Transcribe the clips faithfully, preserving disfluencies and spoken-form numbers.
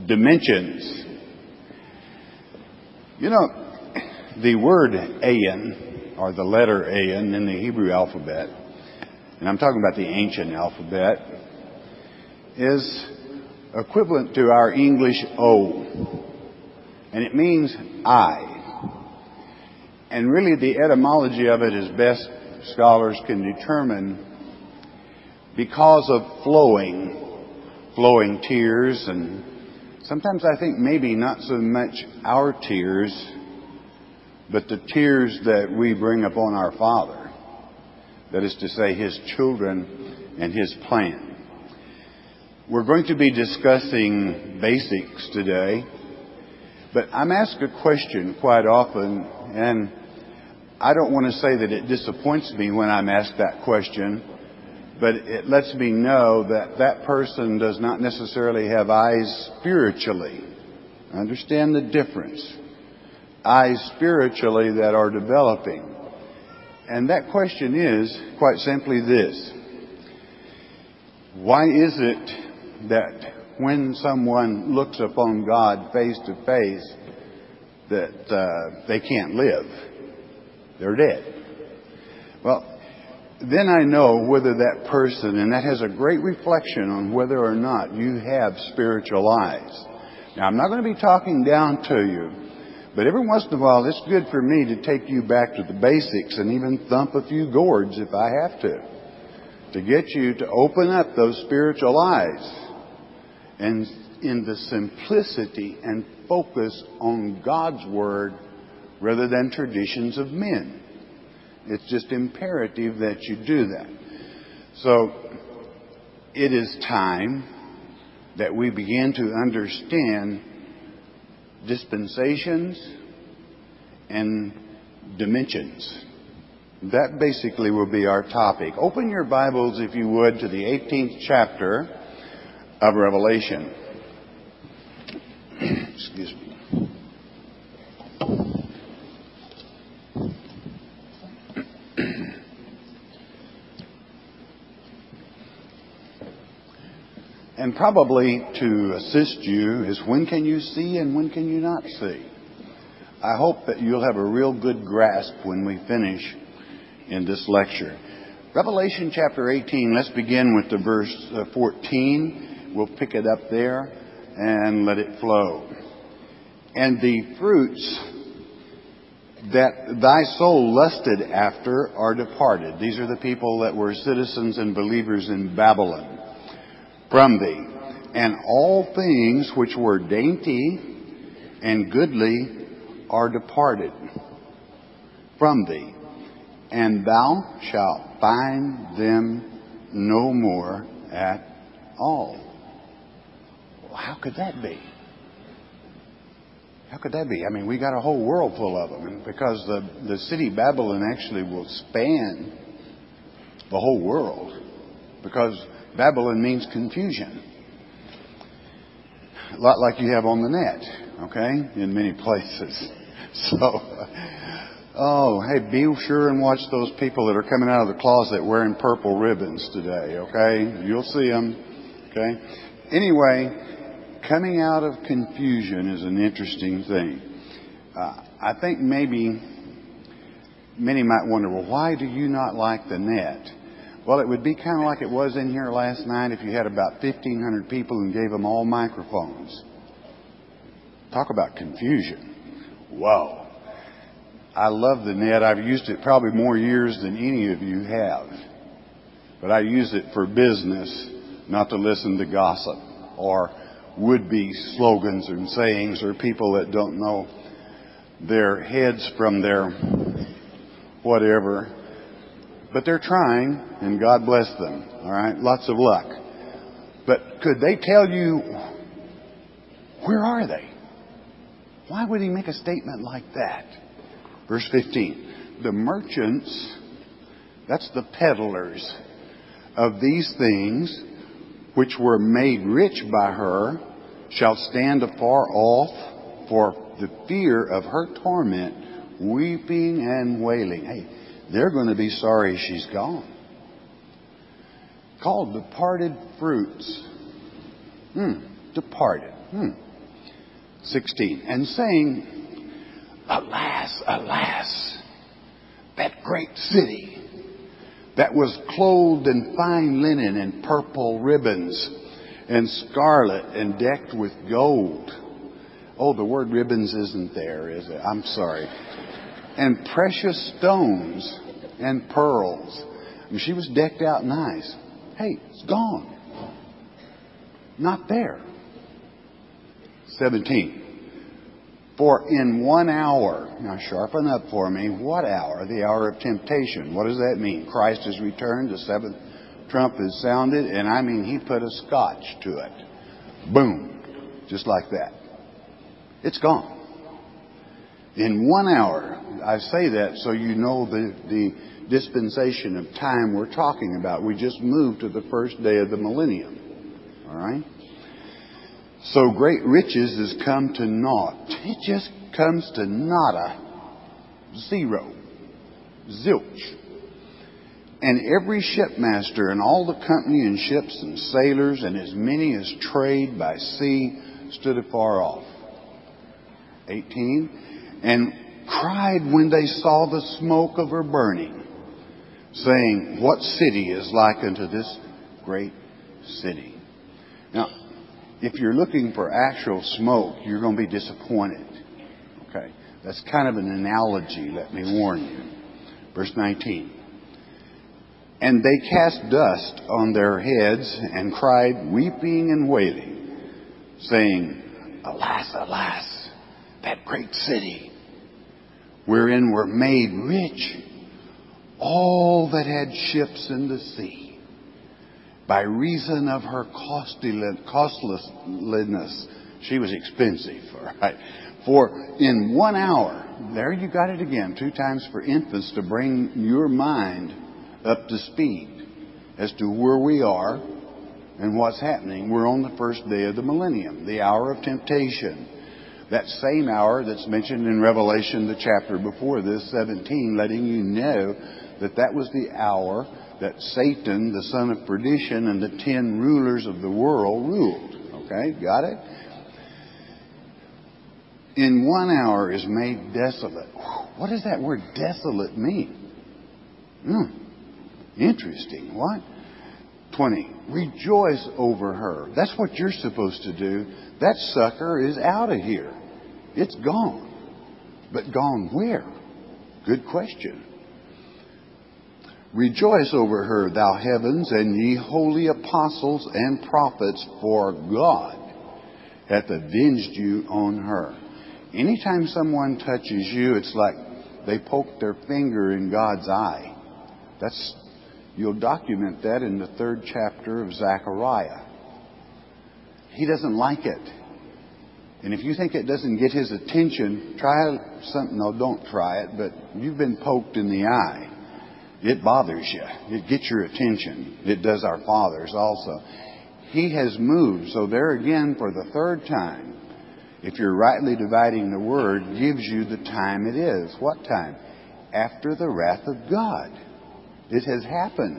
Dimensions. You know, the word Ayin, or the letter Ayin in the Hebrew alphabet, and I'm talking about the ancient alphabet, is equivalent to our English O. And it means I. And really the etymology of it, as best scholars can determine, because of flowing, flowing tears, and sometimes I think maybe not so much our tears, but the tears that we bring upon our Father. That is to say, His children and His plan. We're going to be discussing basics today, but I'm asked a question quite often, and I don't want to say that it disappoints me when I'm asked that question, but it lets me know that that person does not necessarily have eyes spiritually. Understand the difference. Eyes spiritually that are developing. And that question is quite simply this. Why is it that when someone looks upon God face to face that uh, they can't live? They're dead. Well, then I know whether that person, and that has a great reflection on whether or not you have spiritual eyes. Now, I'm not going to be talking down to you, but every once in a while it's good for me to take you back to the basics and even thump a few gourds if I have to, to get you to open up those spiritual eyes and in the simplicity and focus on God's Word rather than traditions of men. It's just imperative that you do that. So it is time that we begin to understand dispensations and dimensions. That basically will be our topic. Open your Bibles, if you would, to the eighteenth chapter of Revelation. Excuse me. And probably to assist you is when can you see and when can you not see? I hope that you'll have a real good grasp when we finish in this lecture. Revelation chapter eighteen, let's begin with the verse fourteen. We'll pick it up there and let it flow. And the fruits that thy soul lusted after are departed. These are the people that were citizens and believers in Babylon. From thee, and all things which were dainty and goodly are departed from thee, and thou shalt find them no more at all. Well, how could that be? How could that be? I mean, we got a whole world full of them, and because the, the city Babylon actually will span the whole world, because Babylon means confusion. A lot like you have on the net, okay, in many places. So, oh, hey, be sure and watch those people that are coming out of the closet wearing purple ribbons today, okay? You'll see them, okay? Anyway, coming out of confusion is an interesting thing. Uh, I think maybe many might wonder, well, why do you not like the net? Well, it would be kind of like it was in here last night if you had about fifteen hundred people and gave them all microphones. Talk about confusion. Wow. I love the net. I've used it probably more years than any of you have. But I use it for business, not to listen to gossip or would-be slogans and sayings or people that don't know their heads from their whatever. But they're trying, and God bless them. All right? Lots of luck. But could they tell you, where are they? Why would he make a statement like that? Verse fifteen. The merchants, that's the peddlers of these things, which were made rich by her, shall stand afar off for the fear of her torment, weeping and wailing. Hey, they're going to be sorry she's gone. Called departed fruits. Hmm, departed. Hmm. sixteen. And saying, alas, alas, that great city that was clothed in fine linen and purple ribbons and scarlet and decked with gold. Oh, the word ribbons isn't there, is it? I'm sorry. And precious stones and pearls. I mean, she was decked out nice. Hey, it's gone. Not there. seventeen. For in one hour, now sharpen up for me, what hour? The hour of temptation. What does that mean? Christ has returned, the seventh trump is sounded, and I mean he put a scotch to it. Boom. Just like that. It's gone. In one hour. I say that so you know the, the dispensation of time we're talking about. We just moved to the first day of the millennium. All right? So great riches has come to naught. It just comes to nada. Zero. Zilch. And every shipmaster and all the company and ships and sailors and as many as trade by sea stood afar off. eighteen. And cried when they saw the smoke of her burning, saying, what city is like unto this great city? Now, if you're looking for actual smoke, you're going to be disappointed. Okay, that's kind of an analogy, let me warn you. Verse nineteen. And they cast dust on their heads and cried, weeping and wailing, saying, alas, alas, that great city, wherein were made rich all that had ships in the sea, by reason of her costlessness. She was expensive, all right. For in one hour, there you got it again, two times for infants to bring your mind up to speed as to where we are and what's happening. We're on the first day of the millennium, the hour of temptation. That same hour that's mentioned in Revelation, the chapter before this, seventeen, letting you know that that was the hour that Satan, the son of perdition, and the ten rulers of the world ruled. Okay, got it? In one hour is made desolate. What does that word desolate mean? Hmm. Interesting. What? twenty. Rejoice over her. That's what you're supposed to do. That sucker is out of here. It's gone. But gone where? Good question. Rejoice over her, thou heavens, and ye holy apostles and prophets, for God hath avenged you on her. Anytime someone touches you, it's like they poke their finger in God's eye. That's, you'll document that in the third chapter of Zechariah. He doesn't like it. And if you think it doesn't get his attention, try something. No, don't try it, but you've been poked in the eye. It bothers you. It gets your attention. It does our fathers also. He has moved. So there again, for the third time, if you're rightly dividing the word, gives you the time it is. What time? After the wrath of God. It has happened.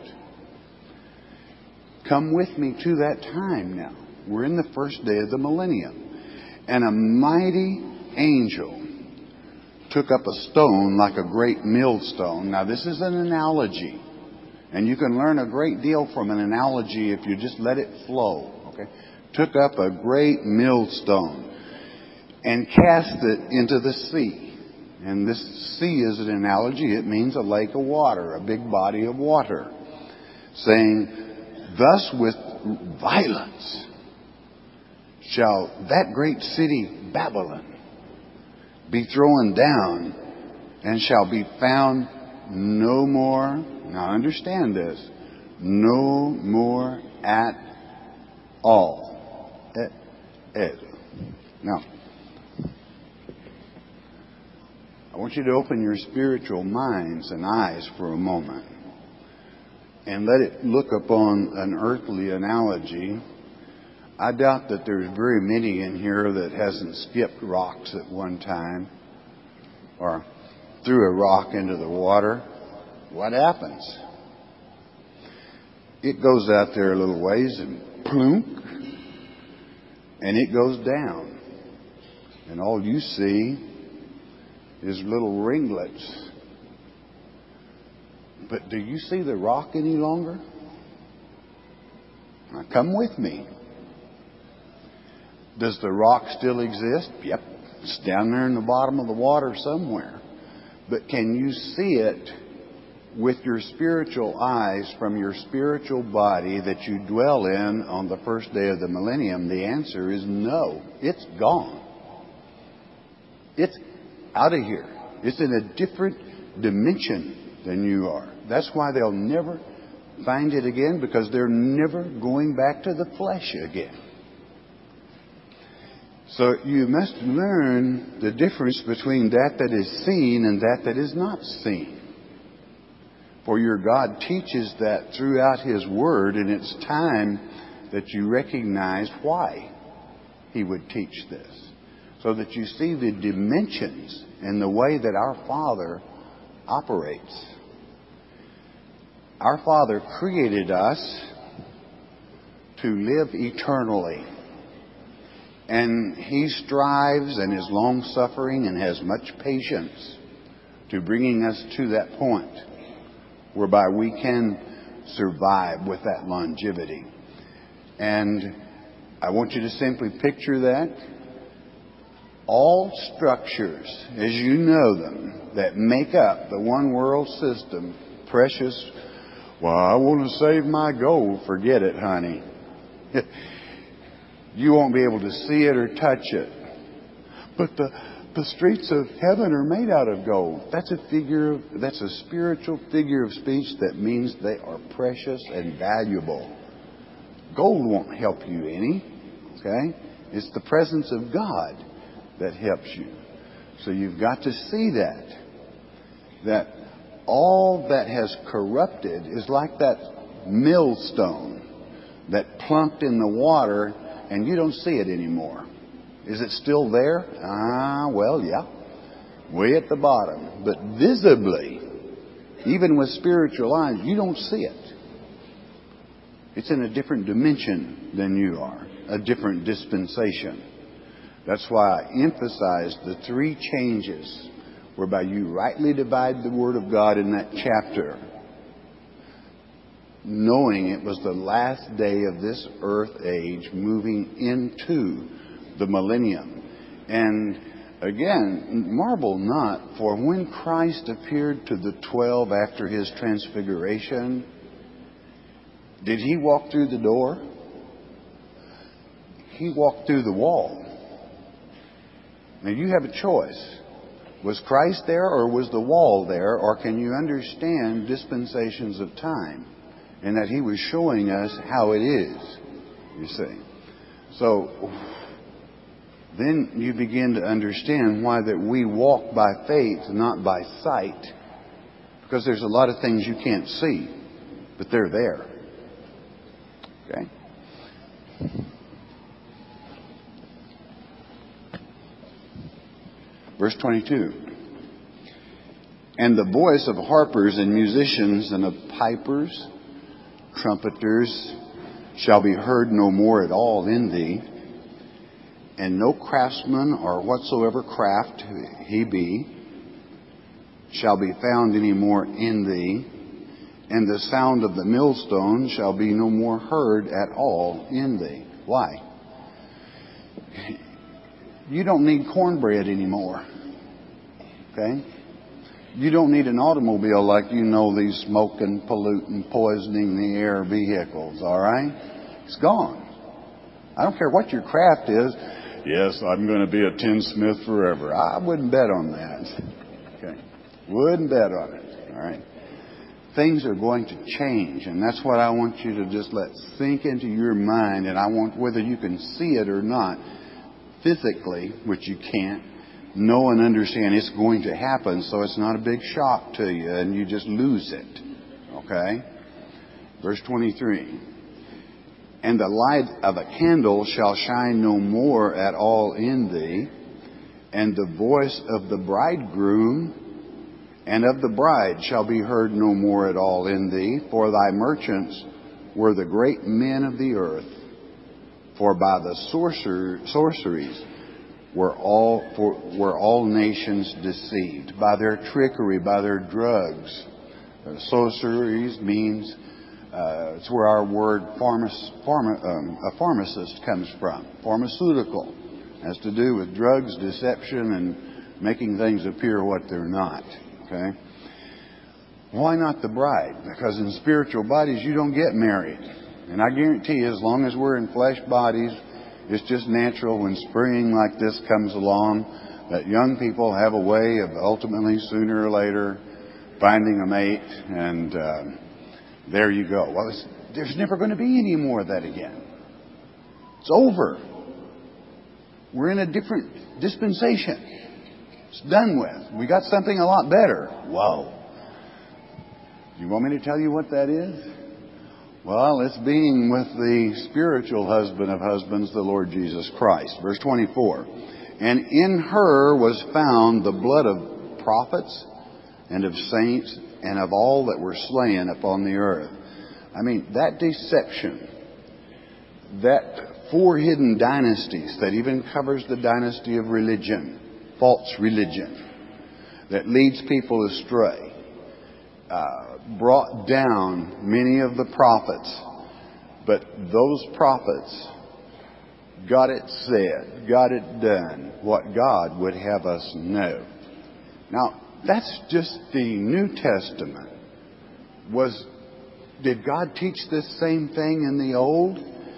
Come with me to that time now. We're in the first day of the millennium. And a mighty angel took up a stone like a great millstone. Now this is an analogy. And you can learn a great deal from an analogy if you just let it flow. Okay? Took up a great millstone and cast it into the sea. And this sea is an analogy. It means a lake of water, a big body of water. Saying, thus with violence shall that great city Babylon be thrown down and shall be found no more. Now understand this. No more at all. Et, et. Now, I want you to open your spiritual minds and eyes for a moment and let it look upon an earthly analogy. I doubt that there's very many in here that hasn't skipped rocks at one time or threw a rock into the water. What happens? It goes out there a little ways and plunk, and it goes down. and all you see is little ringlets. But do you see the rock any longer? Now come with me. Does the rock still exist? Yep. It's down there in the bottom of the water somewhere. But can you see it with your spiritual eyes from your spiritual body that you dwell in on the first day of the millennium? The answer is no. It's gone. It's out of here. It's in a different dimension than you are. That's why they'll never find it again, because they're never going back to the flesh again. So you must learn the difference between that that is seen and that that is not seen. For your God teaches that throughout His Word, and it's time that you recognize why He would teach this. So that you see the dimensions and the way that our Father operates. Our Father created us to live eternally. And He strives and is long-suffering and has much patience to bringing us to that point whereby we can survive with that longevity. And I want you to simply picture that. All structures, as you know them, that make up the one world system, precious, well, I want to save my gold. Forget it, honey. You won't be able to see it or touch it. But the, the streets of heaven are made out of gold. That's a figure of, that's a spiritual figure of speech that means they are precious and valuable. Gold won't help you any. Okay? It's the presence of God that helps you. So you've got to see that. That all that has corrupted is like that millstone that plunked in the water and you don't see it anymore. Is it still there? Ah, well, yeah. Way at the bottom. But visibly, even with spiritual eyes, you don't see it. It's in a different dimension than you are. A different dispensation. That's why I emphasized the three changes whereby you rightly divide the Word of God in that chapter, knowing it was the last day of this earth age moving into the millennium. And again, marvel not, for when Christ appeared to the twelve after His transfiguration, did He walk through the door? He walked through the wall. Now you have a choice. Was Christ there or was the wall there? Or can you understand dispensations of time? And that He was showing us how it is, you see. So then you begin to understand why that we walk by faith, not by sight. Because there's a lot of things you can't see, but they're there. Okay? Verse twenty-two. And the voice of harpers and musicians and of pipers, trumpeters, shall be heard no more at all in thee. And no craftsman or whatsoever craft he be shall be found any more in thee. And the sound of the millstone shall be no more heard at all in thee. Why? You don't need cornbread anymore. Okay? You don't need an automobile like you know these smoking, polluting, poisoning the air vehicles, all right? It's gone. I don't care what your craft is. Yes, I'm going to be a tinsmith forever. I wouldn't bet on that. Okay? Wouldn't bet on it, all right? Things are going to change, and that's what I want you to just let sink into your mind, and I want, whether you can see it or not, physically, which you can't, know and understand it's going to happen, so it's not a big shock to you and you just lose it. Okay? Verse twenty-three. And the light of a candle shall shine no more at all in thee, and the voice of the bridegroom and of the bride shall be heard no more at all in thee, for thy merchants were the great men of the earth. For by the sorcer- sorceries were all for, were all nations deceived by their trickery, by their drugs. Uh, sorceries means uh, it's where our word pharma, pharma, um, a pharmacist comes from. Pharmaceutical has to do with drugs, deception, and making things appear what they're not. Okay. Why not the bride? Because in spiritual bodies you don't get married. And I guarantee you, as long as we're in flesh bodies, it's just natural when spring like this comes along that young people have a way of ultimately, sooner or later, finding a mate. And uh, there you go. Well, it's, there's never going to be any more of that again. It's over. We're in a different dispensation. It's done with. We got something a lot better. Whoa. Do you want me to tell you what that is? Well, it's being with the spiritual husband of husbands, the Lord Jesus Christ. Verse twenty-four. And in her was found the blood of prophets and of saints and of all that were slain upon the earth. I mean, that deception, that four hidden dynasties that even covers the dynasty of religion, false religion, that leads people astray, uh, brought down many of the prophets. But those prophets got it said, got it done, what God would have us know. Now, that's just the New Testament. Was, did God teach this same thing in the Old?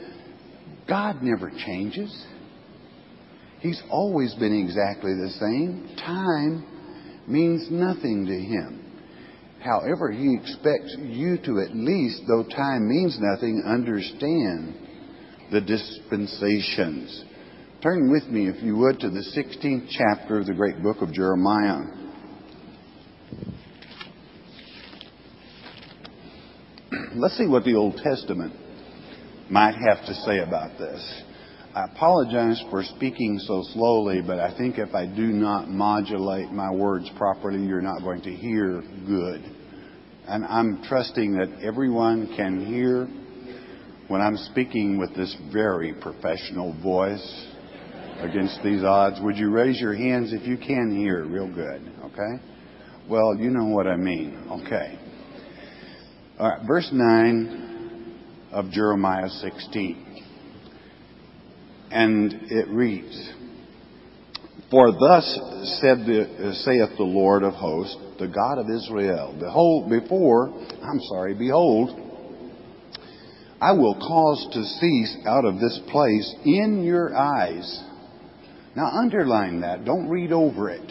God never changes. He's always been exactly the same. Time means nothing to Him. However, He expects you to at least, though time means nothing, understand the dispensations. Turn with me, if you would, to the sixteenth chapter of the great book of Jeremiah. Let's see what the Old Testament might have to say about this. I apologize for speaking so slowly, but I think if I do not modulate my words properly, you're not going to hear good. And I'm trusting that everyone can hear when I'm speaking with this very professional voice against these odds. Would you raise your hands if you can hear real good, okay? Well, you know what I mean, okay. All right, verse nine of Jeremiah sixteen. And it reads, For thus said the, saith the Lord of hosts, the God of Israel, Behold, before, I'm sorry, behold, I will cause to cease out of this place in your eyes. Now underline that. Don't read over it.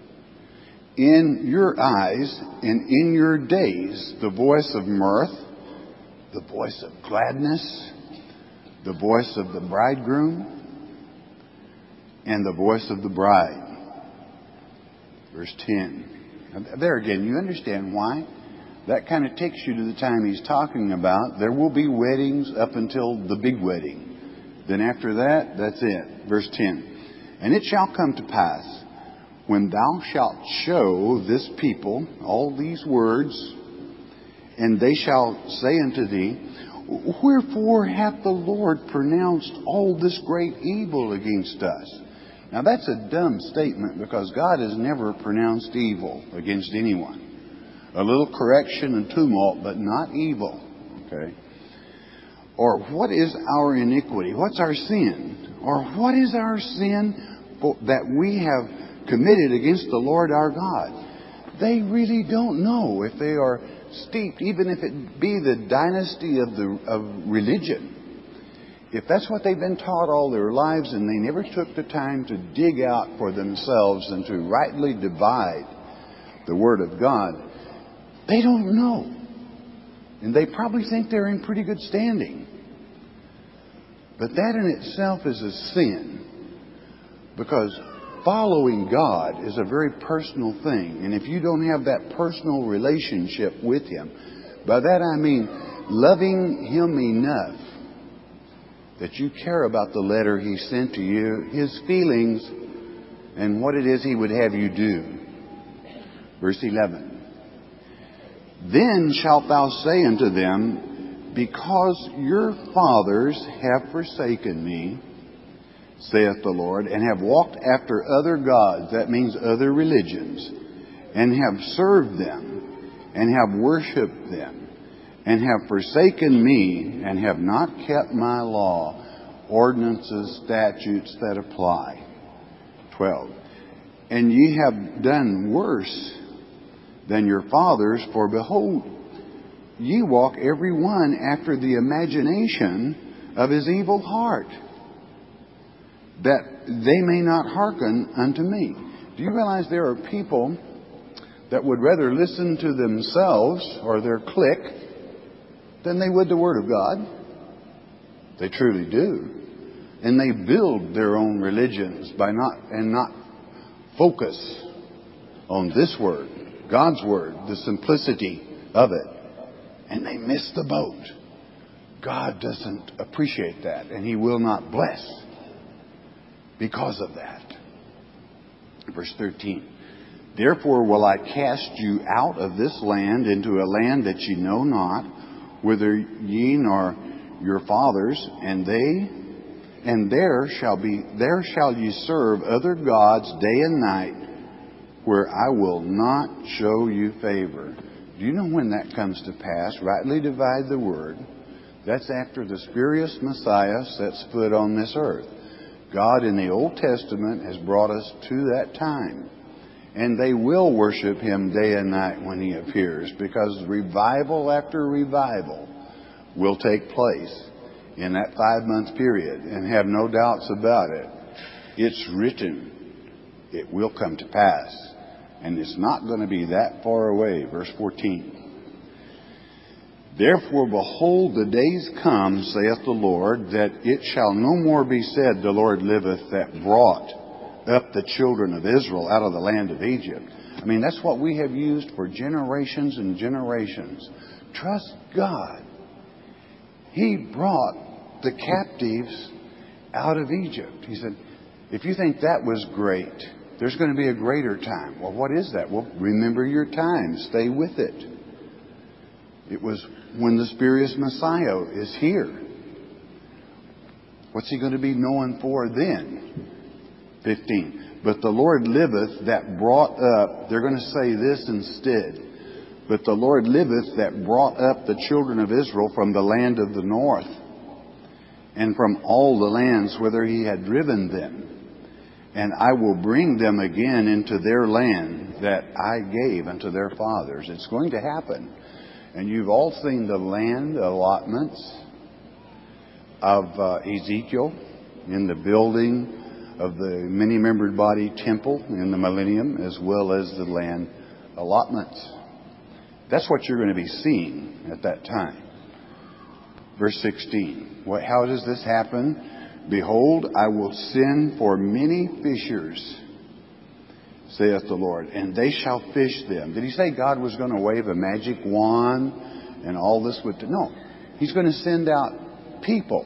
In your eyes and in your days, the voice of mirth, the voice of gladness, the voice of the bridegroom, and the voice of the bride. Verse ten. There again, you understand why? That kind of takes you to the time he's talking about. There will be weddings up until the big wedding. Then after that, that's it. Verse ten. And it shall come to pass, when thou shalt show this people all these words, and they shall say unto thee, Wherefore hath the Lord pronounced all this great evil against us? Now that's a dumb statement, because God has never pronounced evil against anyone. A little correction and tumult, but not evil. Okay? Or what is our iniquity? What's our sin? Or what is our sin that we have committed against the Lord our God? They really don't know if they are steeped, even if it be the dynasty of the of religion. If that's what they've been taught all their lives, and they never took the time to dig out for themselves and to rightly divide the Word of God, they don't know. And they probably think they're in pretty good standing. But that in itself is a sin, because following God is a very personal thing. And if you don't have that personal relationship with Him, by that I mean loving Him enough that you care about the letter He sent to you, His feelings, and what it is He would have you do. Verse eleven. Then shalt thou say unto them, Because your fathers have forsaken me, saith the Lord, and have walked after other gods, that means other religions, and have served them, and have worshipped them, and have forsaken me, and have not kept my law, ordinances, statutes that apply. twelve. And ye have done worse than your fathers, for behold, ye walk every one after the imagination of his evil heart, that they may not hearken unto me. Do you realize there are people that would rather listen to themselves or their clique than they would the Word of God? They truly do. And they build their own religions by not and not focus on this Word, God's Word, the simplicity of it. And they miss the boat. God doesn't appreciate that, and He will not bless because of that. Verse thirteen. Therefore will I cast you out of this land into a land that ye know not, whither ye nor your fathers, and they and there shall be there shall ye serve other gods day and night, where I will not show you favor. Do you know when that comes to pass? Rightly divide the word. That's after the spurious Messiah sets foot on this earth. God in the Old Testament has brought us to that time. And they will worship Him day and night when He appears, because revival after revival will take place in that five-month period. And have no doubts about it. It's written. It will come to pass. And it's not going to be that far away. Verse fourteen. Therefore, behold, the days come, saith the Lord, that it shall no more be said, the Lord liveth, that brought up the children of Israel out of the land of Egypt. I mean, that's what we have used for generations and generations. Trust God. He brought the captives out of Egypt. He said, if you think that was great, there's going to be a greater time. Well, what is that? Well, remember your time. Stay with it. It was when the spurious Messiah is here. What's He going to be known for then? fifteen. But the Lord liveth that brought up, they're going to say this instead. But the Lord liveth that brought up the children of Israel from the land of the north, and from all the lands whither He had driven them. And I will bring them again into their land that I gave unto their fathers. It's going to happen. And you've all seen the land allotments of uh, Ezekiel in the building of the many-membered body temple in the millennium, as well as the land allotments. That's what you're going to be seeing at that time. Verse sixteen. What, how does this happen? Behold, I will send for many fishers, saith the Lord, and they shall fish them. Did He say God was going to wave a magic wand and all this would... No. He's going to send out people.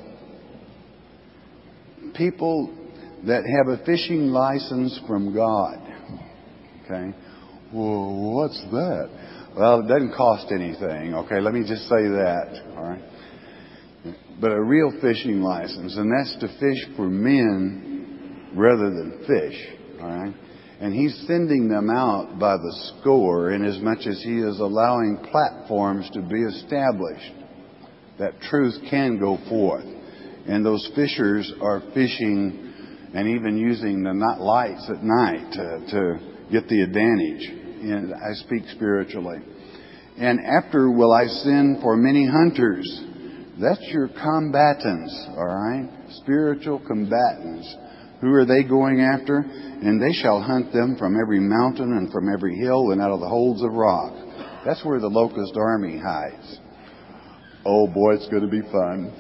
People that have a fishing license from God. Okay? Well, what's that? Well, it doesn't cost anything. Okay, let me just say that. All right? But a real fishing license, and that's to fish for men rather than fish. All right? And He's sending them out by the score, in as much as He is allowing platforms to be established that truth can go forth. And those fishers are fishing and even using the not lights at night to, to get the advantage. And I speak spiritually. And after will I send for many hunters. That's your combatants, all right? Spiritual combatants. Who are they going after? And they shall hunt them from every mountain and from every hill and out of the holes of rock. That's where the locust army hides. Oh boy, it's going to be fun.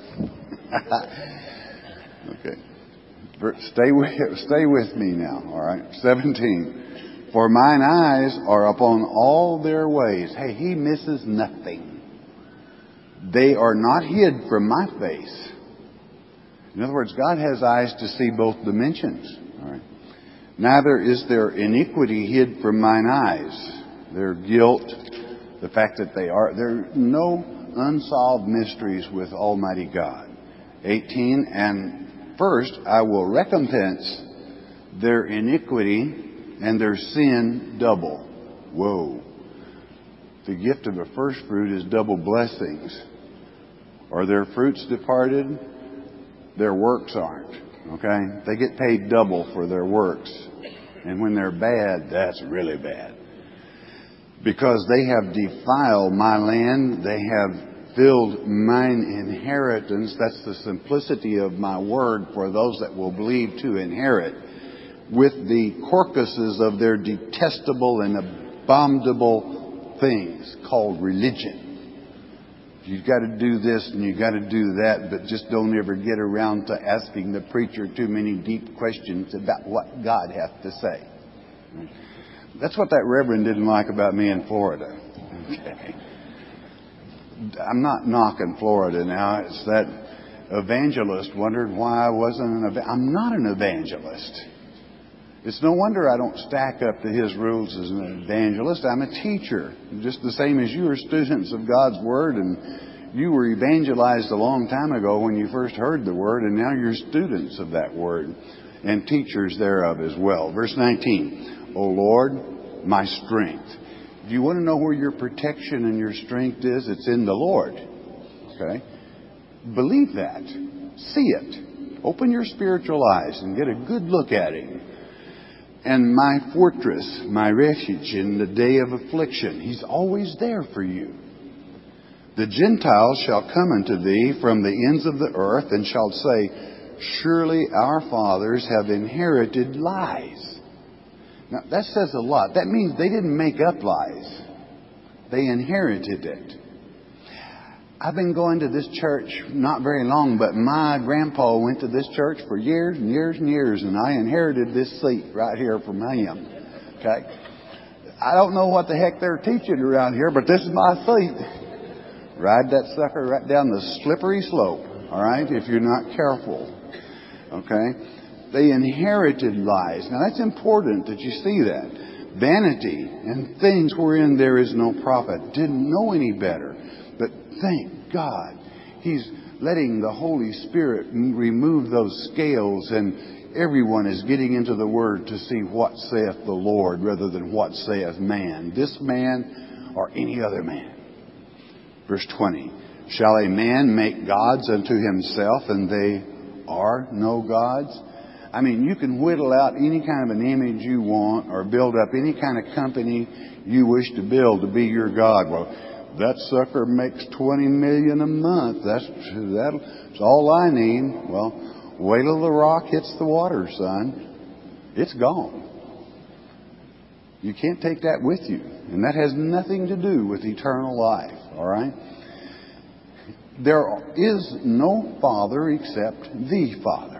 Okay. Stay with, stay with me now, all right? seventeen. For mine eyes are upon all their ways. Hey, He misses nothing. They are not hid from my face. In other words, God has eyes to see both dimensions. All right. Neither is there iniquity hid from mine eyes. Their guilt, the fact that they are, there are no unsolved mysteries with Almighty God. eighteen, and First, I will recompense their iniquity and their sin double. Whoa. The gift of a first fruit is double blessings. Are their fruits departed? Their works aren't. Okay? They get paid double for their works. And when they're bad, that's really bad. Because they have defiled my land, they have filled mine inheritance. That's the simplicity of my word for those that will believe to inherit. With the carcasses of their detestable and abominable things called religion. You've got to do this and you've got to do that, but just don't ever get around to asking the preacher too many deep questions about what God has to say. That's what that reverend didn't like about me in Florida. Okay. I'm not knocking Florida now. It's that evangelist wondered why I wasn't an evangelist. I'm not an evangelist. It's no wonder I don't stack up to his rules as an evangelist. I'm a teacher, just the same as you are students of God's Word, and you were evangelized a long time ago when you first heard the Word, and now you're students of that Word and teachers thereof as well. Verse nineteen, O Lord, my strength. Do you want to know where your protection and your strength is? It's in the Lord. Okay? Believe that. See it. Open your spiritual eyes and get a good look at Him. And my fortress, my refuge in the day of affliction. He's always there for you. The Gentiles shall come unto thee from the ends of the earth and shall say, surely our fathers have inherited lies. Now, that says a lot. That means they didn't make up lies. They inherited it. I've been going to this church not very long, but my grandpa went to this church for years and years and years, and I inherited this seat right here from him. Okay? I don't know what the heck they're teaching around here, but this is my seat. Ride that sucker right down the slippery slope, all right, if you're not careful. Okay? They inherited lies. Now, that's important that you see that. Vanity and things wherein there is no profit. Didn't know any better. But thank God, He's letting the Holy Spirit remove those scales, and everyone is getting into the Word to see what saith the Lord rather than what saith man. This man or any other man. Verse twenty, shall a man make gods unto himself, and they are no gods? I mean, you can whittle out any kind of an image you want or build up any kind of company you wish to build to be your God. Well, that sucker makes twenty million a month. That's, that's all I need. Well, wait till the rock hits the water, son. It's gone. You can't take that with you. And that has nothing to do with eternal life. All right? There is no Father except the Father.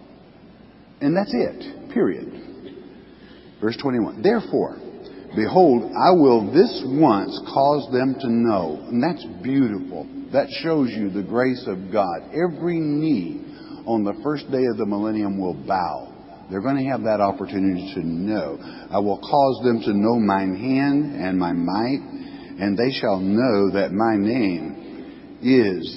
And that's it. Period. Verse twenty-one. Therefore, behold, I will this once cause them to know. And that's beautiful. That shows you the grace of God. Every knee on the first day of the millennium will bow. They're going to have that opportunity to know. I will cause them to know mine hand and my might, and they shall know that my name is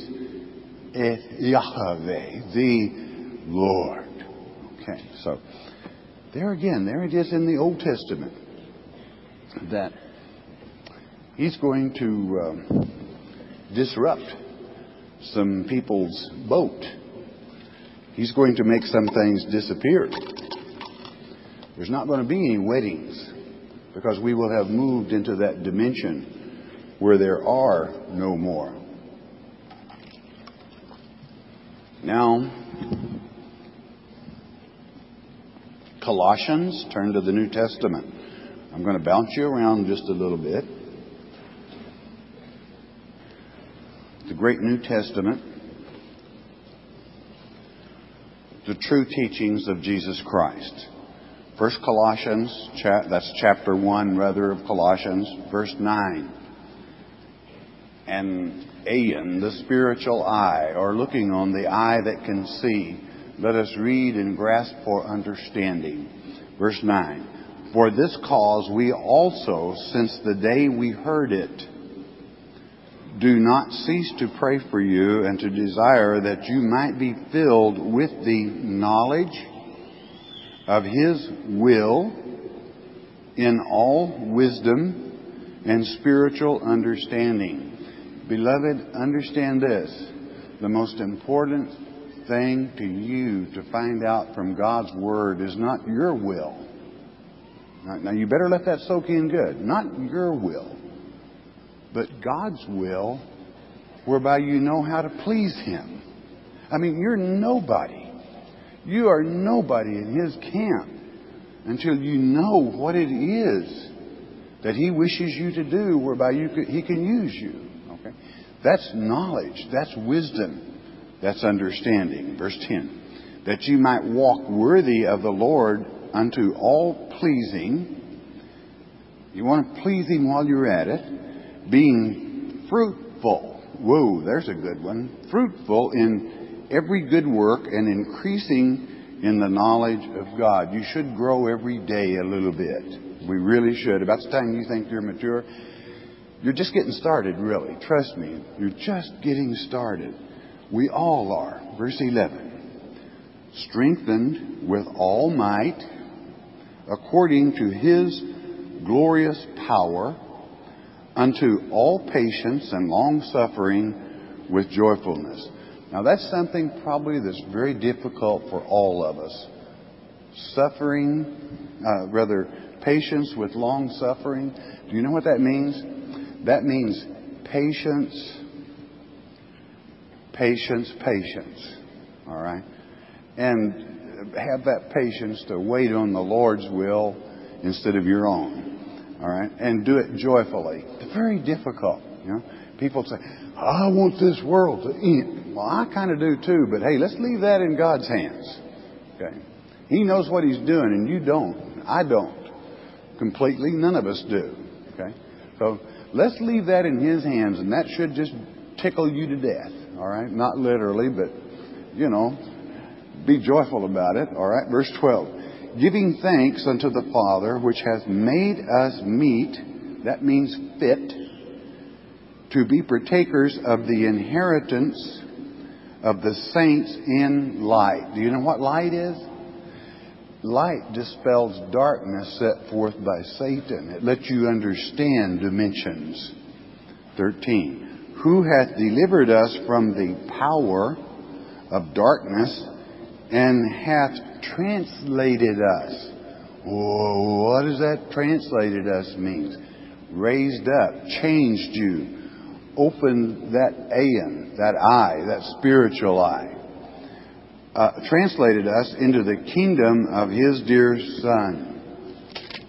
Yahweh, the Lord. Okay, so there again, there it is in the Old Testament that He's going to uh, disrupt some people's boat. He's going to make some things disappear. There's not going to be any weddings because we will have moved into that dimension where there are no more. Now, Colossians, turn to the New Testament. I'm going to bounce you around just a little bit. The great New Testament. The true teachings of Jesus Christ. First Colossians, that's chapter one, rather, of Colossians, verse nine. And Aeon, the spiritual eye, or looking on the eye that can see, let us read and grasp for understanding. Verse nine. For this cause we also, since the day we heard it, do not cease to pray for you and to desire that you might be filled with the knowledge of His will in all wisdom and spiritual understanding. Beloved, understand this. The most important thing to you to find out from God's Word is not your will. Now, you better let that soak in good. Not your will, but God's will, whereby you know how to please Him. I mean, you're nobody. You are nobody in His camp until you know what it is that He wishes you to do, whereby you could, He can use you. Okay, that's knowledge. That's wisdom. That's understanding. Verse ten. That you might walk worthy of the Lord unto all pleasing. You want to please Him while you're at it. Being fruitful. Whoa, there's a good one. Fruitful in every good work and increasing in the knowledge of God. You should grow every day a little bit. We really should. About the time you think you're mature, you're just getting started, really. Trust me. You're just getting started. We all are. Verse eleven. Strengthened with all might according to His glorious power unto all patience and long-suffering with joyfulness. Now that's something probably that's very difficult for all of us. Suffering, uh, rather, patience with long-suffering. Do you know what that means? That means patience, patience, patience. All right? And have that patience to wait on the Lord's will instead of your own. All right? And do it joyfully. It's very difficult. You know? People say, I want this world to end. Well, I kind of do too, but hey, let's leave that in God's hands. Okay? He knows what He's doing, and you don't. I don't. Completely. None of us do. Okay? So let's leave that in His hands, and that should just tickle you to death. All right? Not literally, but, you know, be joyful about it. All right? Verse twelve. Giving thanks unto the Father, which hath made us meet, that means fit, to be partakers of the inheritance of the saints in light. Do you know what light is? Light dispels darkness set forth by Satan. It lets you understand dimensions. thirteen. Who hath delivered us from the power of darkness and hath translated us. Whoa, what does that translated us mean? Raised up, changed you, opened that aeon, that eye, that spiritual eye. Uh, translated us into the kingdom of His dear Son.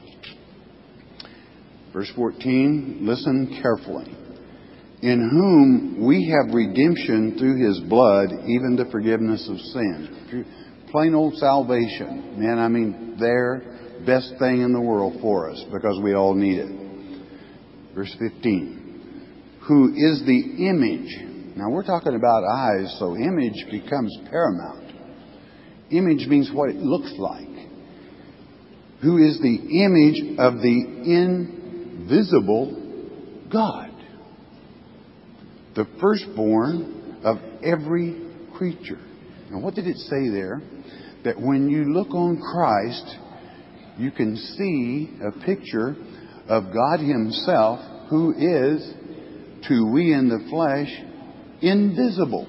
Verse fourteen, listen carefully. In whom we have redemption through His blood, even the forgiveness of sin. Plain old salvation. Man, I mean, there, best thing in the world for us, because we all need it. Verse fifteen. Who is the image. Now we're talking about eyes, so image becomes paramount. Image means what it looks like. Who is the image of the invisible God. The firstborn of every creature. Now what did it say there? That when you look on Christ, you can see a picture of God Himself, who is, to we in the flesh, invisible.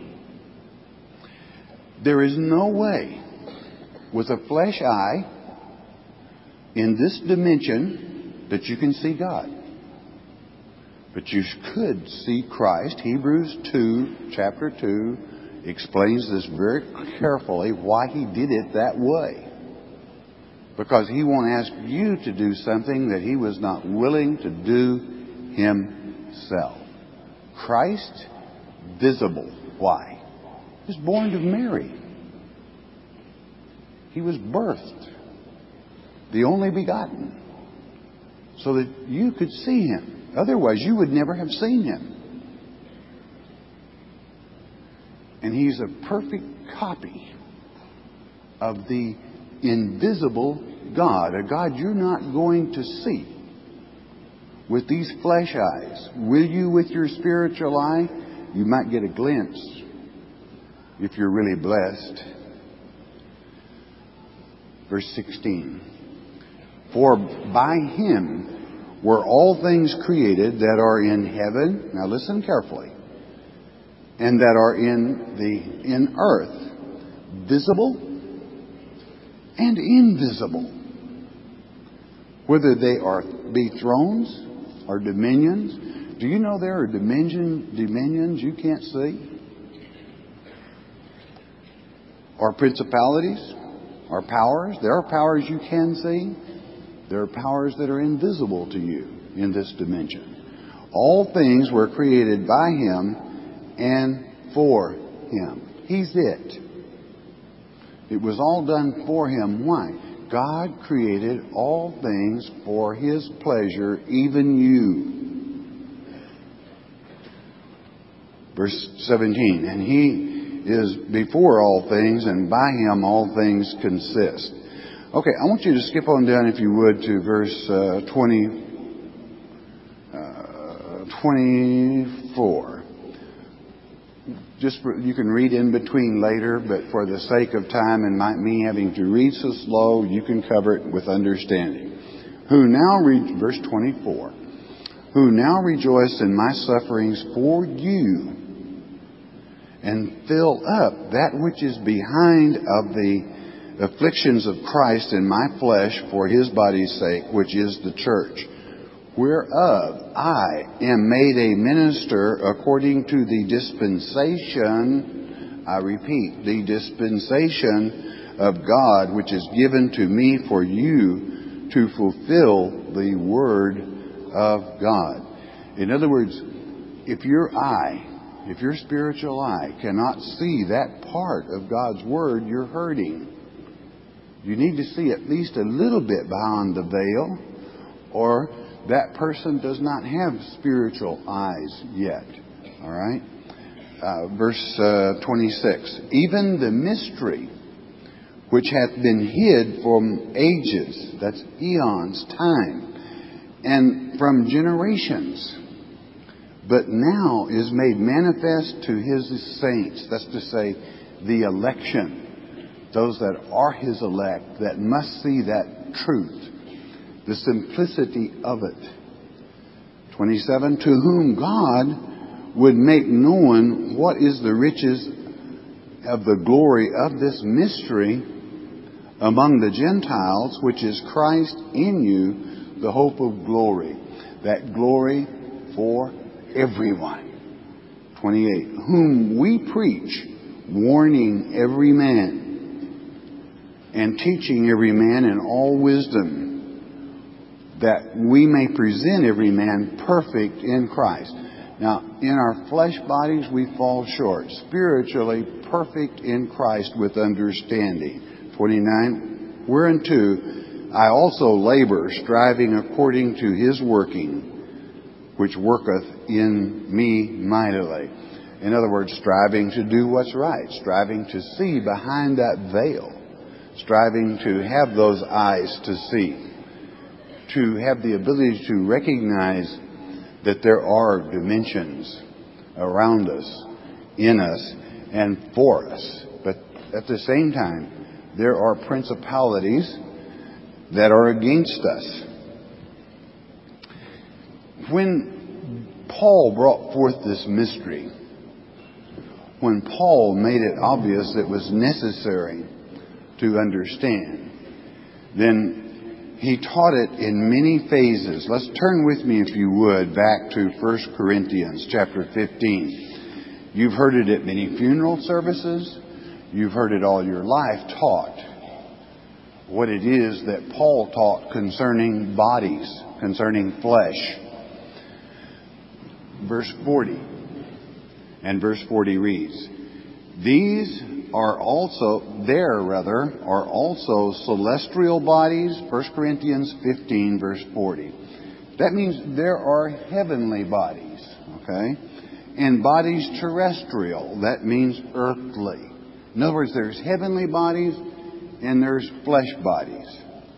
There is no way with a flesh eye in this dimension that you can see God. But you could see Christ. Hebrews two, chapter two, explains this very carefully, why He did it that way. Because He won't ask you to do something that He was not willing to do Himself. Christ, visible. Why? He was born of Mary. He was birthed, the only begotten, so that you could see Him. Otherwise, you would never have seen Him. And He's a perfect copy of the invisible God, a God you're not going to see. with these flesh eyes. Will you with your spiritual eye? You might get a glimpse if you're really blessed. Verse sixteen. For by Him were all things created that are in heaven. Now listen carefully. And that are in the in earth, visible and invisible. Whether they are be thrones or dominions. Do you know there are dimension, dominions you can't see? Or principalities? Or powers? There are powers you can see. There are powers that are invisible to you in this dimension. All things were created by Him and for Him. He's it. It was all done for Him. Why? God created all things for His pleasure, even you. Verse seventeen. And He is before all things, and by Him all things consist. Okay, I want you to skip on down, if you would, to verse uh, twenty, uh, twenty-four. Just for, you can read in between later, but for the sake of time and my, me having to read so slow, you can cover it with understanding. Who now, re- verse twenty-four, who now rejoice in my sufferings for you, and fill up that which is behind of the afflictions of Christ in my flesh for His body's sake, which is the church, whereof I am made a minister according to the dispensation, I repeat, the dispensation of God, which is given to me for you to fulfill the word of God. In other words, if your eye, if your spiritual eye cannot see that part of God's word, you're hurting. You need to see at least a little bit behind the veil, or that person does not have spiritual eyes yet. All right? Uh, verse uh, twenty-six. Even the mystery which hath been hid from ages, that's eons, time, and from generations, but now is made manifest to His saints. That's to say, the election. Those that are His elect, that must see that truth. The simplicity of it. twenty-seven. To whom God would make known what is the riches of the glory of this mystery among the Gentiles, which is Christ in you, the hope of glory. That glory for everyone. twenty-eight. Whom we preach, warning every man and teaching every man in all wisdom, that we may present every man perfect in Christ. Now, in our flesh bodies, we fall short. Spiritually, perfect in Christ with understanding. twenty-nine. Whereunto I also labor, striving according to His working, which worketh in me mightily. In other words, striving to do what's right. Striving to see behind that veil. Striving to have those eyes to see. To have the ability to recognize that there are dimensions around us, in us, and for us. But at the same time, there are principalities that are against us. When Paul brought forth this mystery, when Paul made it obvious it was necessary to understand, then he taught it in many phases. Let's turn with me, if you would, back to First Corinthians chapter fifteen. You've heard it at many funeral services. You've heard it all your life taught. What it is that Paul taught concerning bodies, concerning flesh. Verse forty. And verse forty reads, These are also, there rather, are also celestial bodies. First Corinthians fifteen, verse forty. That means there are heavenly bodies, okay? And bodies terrestrial. That means earthly. In other words, there's heavenly bodies and there's flesh bodies.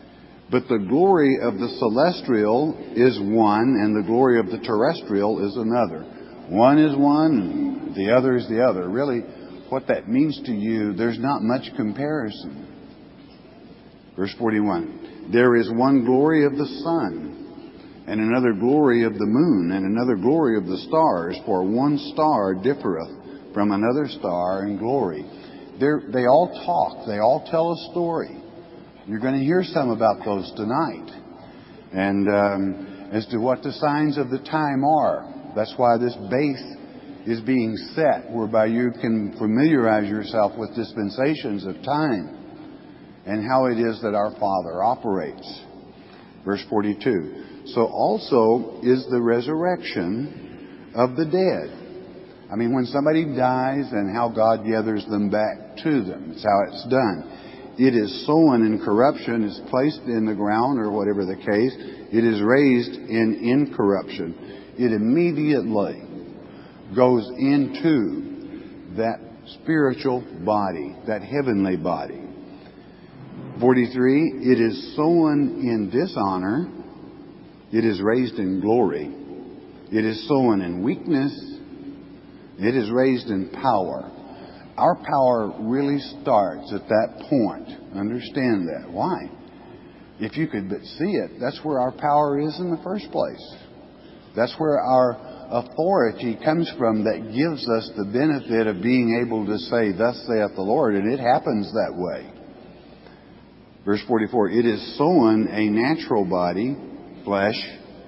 But the glory of the celestial is one, and the glory of the terrestrial is another. One is one, and the other is the other. Really, what that means to you, there's not much comparison. Verse forty-one, there is one glory of the sun, and another glory of the moon, and another glory of the stars, for one star differeth from another star in glory. They're, they all talk. They all tell a story. You're going to hear some about those tonight. And um, as to what the signs of the time are, that's why this base is being set, whereby you can familiarize yourself with dispensations of time and how it is that our Father operates. Verse forty-two. So also is the resurrection of the dead. I mean, when somebody dies, and how God gathers them back to them. It's how it's done. It is sown in corruption, is placed in the ground, or whatever the case. It is raised in incorruption. It immediately goes into that spiritual body, that heavenly body. forty-three, it is sown in dishonor. It is raised in glory. It is sown in weakness. It is raised in power. Our power really starts at that point. Understand that. Why? If you could but see it, that's where our power is in the first place. That's where our authority comes from, that gives us the benefit of being able to say, thus saith the Lord, and it happens that way. Verse forty-four, it is sown a natural body, flesh.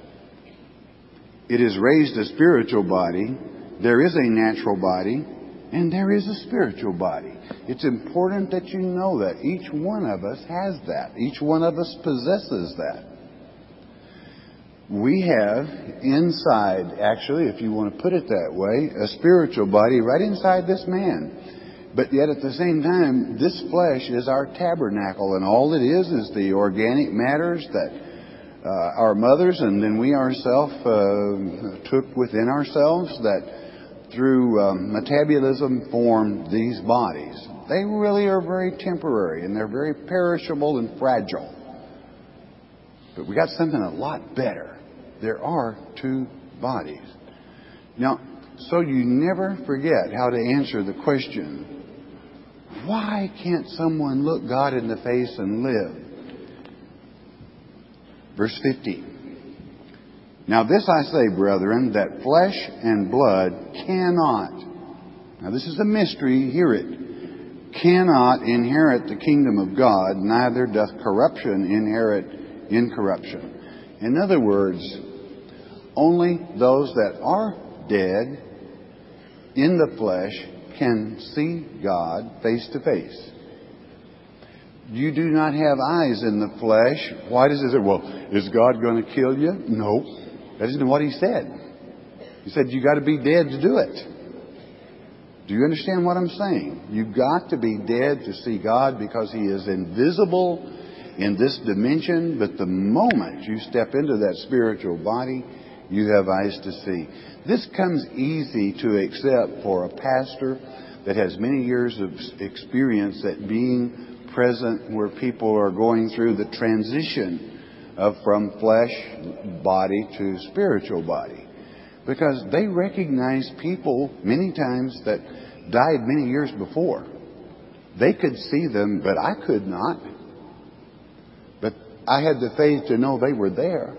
It is raised a spiritual body. There is a natural body, and there is a spiritual body. It's important that you know that. Each one of us has that. Each one of us possesses that. We have inside, actually, if you want to put it that way, a spiritual body right inside this man. But yet at the same time, this flesh is our tabernacle, and all it is is the organic matters that uh, our mothers and then we ourselves uh, took within ourselves, that through um, metabolism form these bodies. They really are very temporary, and they're very perishable and fragile. But we got something a lot better. There are two bodies. Now, so you never forget how to answer the question, why can't someone look God in the face and live? Verse fifteen. Now this I say, brethren, that flesh and blood cannot, now this is a mystery, hear it, cannot inherit the kingdom of God, neither doth corruption inherit incorruption. In other words, only those that are dead in the flesh can see God face to face. You do not have eyes in the flesh. Why does it say, well, is God going to kill you? No. That isn't what He said. He said you got to be dead to do it. Do you understand what I'm saying? You've got to be dead to see God, because He is invisible in this dimension. But the moment you step into that spiritual body, you have eyes to see. This comes easy to accept for a pastor that has many years of experience at being present where people are going through the transition of from flesh body to spiritual body. Because they recognize people many times that died many years before. They could see them, but I could not. But I had the faith to know they were there.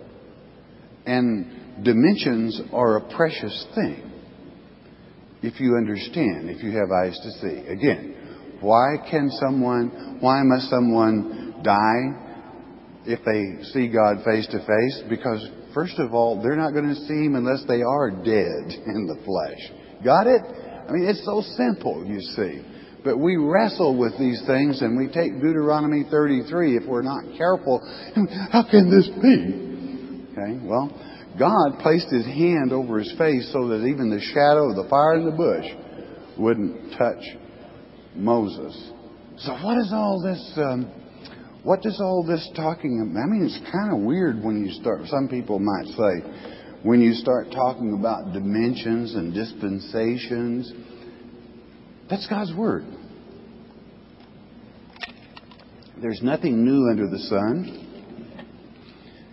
And dimensions are a precious thing, if you understand, if you have eyes to see. Again, why can someone, why must someone die if they see God face to face? Because, first of all, they're not going to see Him unless they are dead in the flesh. Got it? I mean, it's so simple, you see. But we wrestle with these things, and we take Deuteronomy thirty-three if we're not careful. How can this be? Okay, well, God placed His hand over his face so that even the shadow of the fire in the bush wouldn't touch Moses. So what is all this, um, what does all this talking about? I mean, it's kind of weird when you start, some people might say, when you start talking about dimensions and dispensations. That's God's Word. There's nothing new under the sun.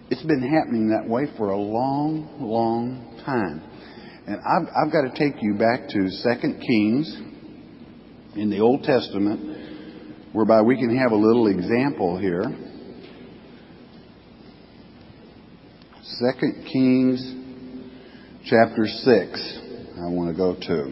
It's been happening that way for a long, long time. And I've, I've got to take you back to Second Kings in the Old Testament, whereby we can have a little example here. Second Kings chapter six, I want to go to.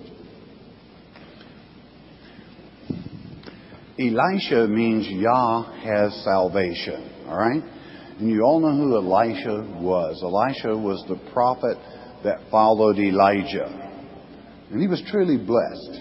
Elisha means Yah has salvation, all right? And you all know who Elisha was. Elisha was the prophet that followed Elijah. And he was truly blessed.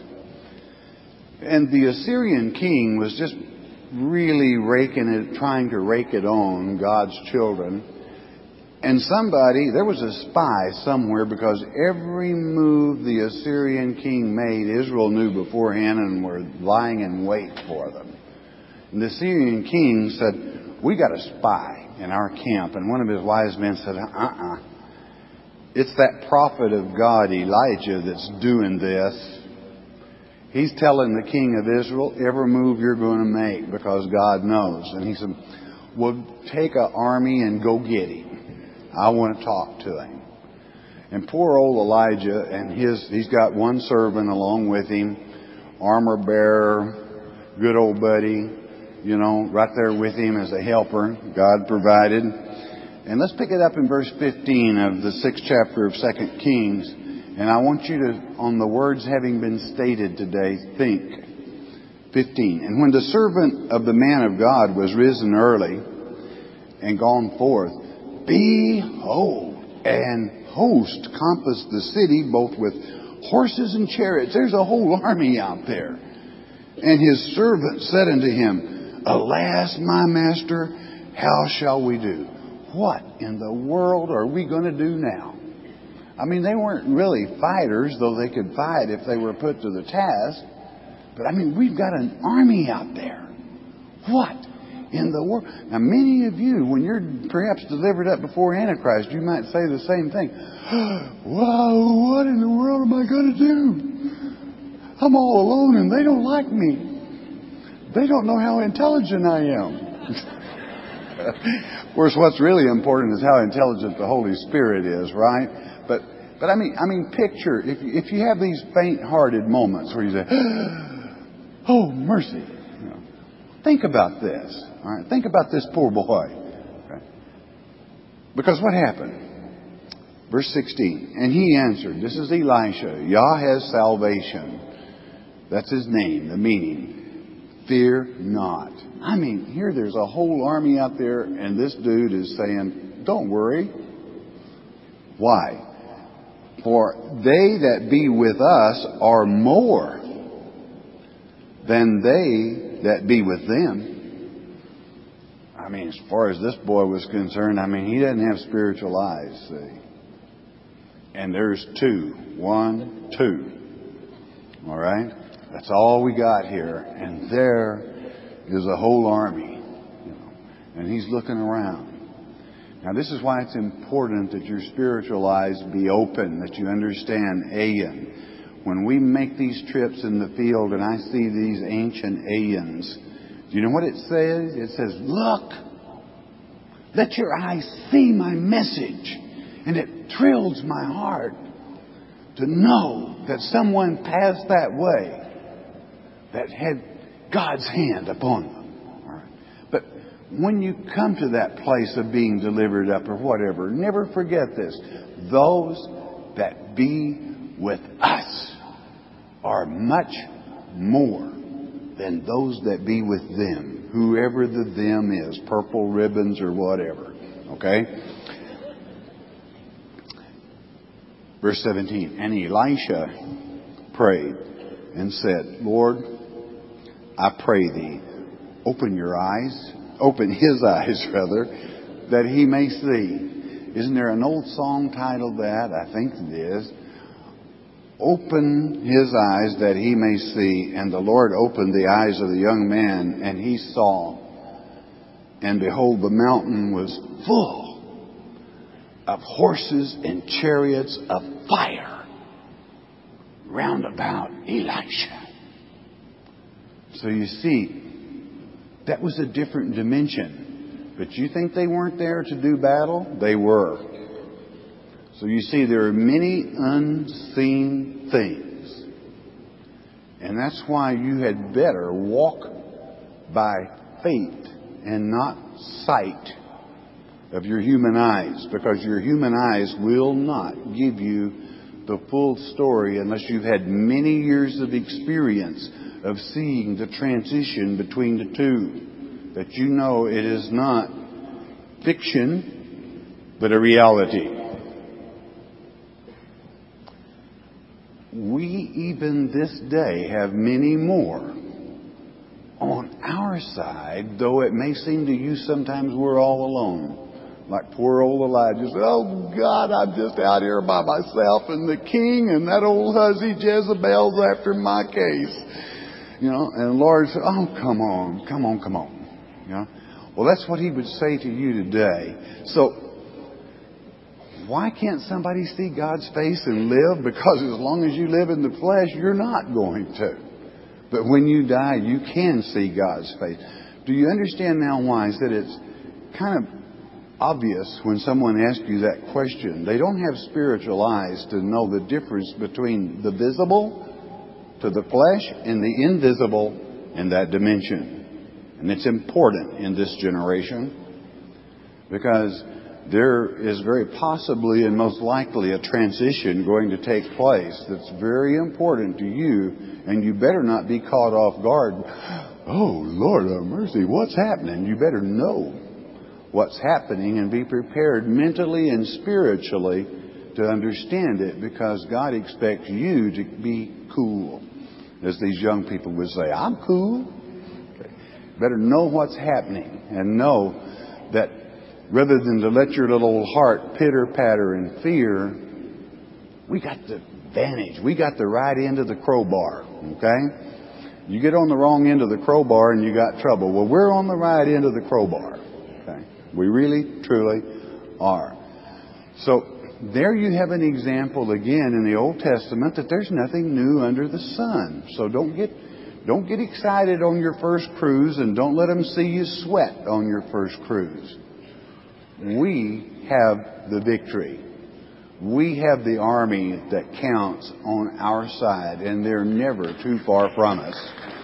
And the Assyrian king was just really raking it, trying to rake it on God's children. And somebody, there was a spy somewhere, because every move the Assyrian king made, Israel knew beforehand and were lying in wait for them. And the Assyrian king said, we got a spy in our camp. And one of his wise men said, uh-uh. It's that prophet of God, Elijah, that's doing this. He's telling the king of Israel every move you're going to make, because God knows. And he said, well, take an army and go get him. I want to talk to him. And poor old Elijah, and his, he's got one servant along with him, armor bearer, good old buddy, you know, right there with him as a helper. God provided. And let's pick it up in verse fifteen of the sixth chapter of Second Kings. And I want you to, on the words having been stated today, think. fifteen. And when the servant of the man of God was risen early and gone forth, behold, an host compassed the city, both with horses and chariots. There's a whole army out there. And his servant said unto him, alas, my master, how shall we do? What in the world are we going to do now? I mean, they weren't really fighters, though they could fight if they were put to the task. But I mean, we've got an army out there. What in the world? Now, many of you, when you're perhaps delivered up before Antichrist, you might say the same thing. Whoa, what in the world am I going to do? I'm all alone and they don't like me. They don't know how intelligent I am. Of course, what's really important is how intelligent the Holy Spirit is, right? But, but I mean, I mean, picture if you, if you have these faint-hearted moments where you say, "Oh, mercy!" You know, think about this. All right, think about this poor boy. Okay? Because what happened? Verse sixteen. And he answered, "This is Elisha. Yah has salvation." That's his name, the meaning. Fear not. I mean, here there's a whole army out there, and this dude is saying, don't worry. Why? For they that be with us are more than they that be with them. I mean, as far as this boy was concerned, I mean, he doesn't have spiritual eyes, see. And there's two. One, two. All right? That's all we got here. And there is a whole army. You know, and he's looking around. Now, this is why it's important that your spiritual eyes be open, that you understand Ayin. When we make these trips in the field and I see these ancient Ayins, do you know what it says? It says, look, let your eyes see my message. And it thrills my heart to know that someone passed that way that had God's hand upon them. All right. But when you come to that place of being delivered up or whatever, never forget this. Those that be with us are much more than those that be with them. Whoever the them is, purple ribbons or whatever. Okay? Verse seventeen. And Elisha prayed and said, Lord, I pray thee, open your eyes, open his eyes, rather, that he may see. Isn't there an old song titled that? I think it is. Open his eyes that he may see. And the Lord opened the eyes of the young man, and he saw. And behold, the mountain was full of horses and chariots of fire round about Elisha. So you see, that was a different dimension But you think they weren't there to do battle? They were. So you see, there are many unseen things. And that's why you had better walk by faith and not sight of your human eyes, because your human eyes will not give you the full story unless you've had many years of experience of seeing the transition between the two. That you know it is not fiction, but a reality. We even this day have many more on our side, though it may seem to you sometimes we're all alone. Like poor old Elijah said, oh God, I'm just out here by myself, and the king and that old hussy Jezebel's after my case. You know, and the Lord said, oh, come on, come on, come on. You know, well, that's what He would say to you today. So, why can't somebody see God's face and live? Because as long as you live in the flesh, you're not going to. But when you die, you can see God's face. Do you understand now why? Is that it's kind of obvious when someone asks you that question. They don't have spiritual eyes to know the difference between the visible to the flesh and the invisible in that dimension. And it's important in this generation because there is very possibly and most likely a transition going to take place that's very important to you, and you better not be caught off guard. Oh, Lord have mercy, what's happening? You better know what's happening and be prepared mentally and spiritually to understand it, because God expects you to be cool. As these young people would say, I'm cool. Okay. Better know what's happening and know that rather than to let your little old heart pitter-patter in fear, we got the advantage. We got the right end of the crowbar, okay? You get on the wrong end of the crowbar and you got trouble. Well, we're on the right end of the crowbar, okay? We really, truly are. So there you have an example again in the Old Testament that there's nothing new under the sun. So don't get don't get excited on your first cruise, and don't let them see you sweat on your first cruise. We have the victory. We have the army that counts on our side, and they're never too far from us.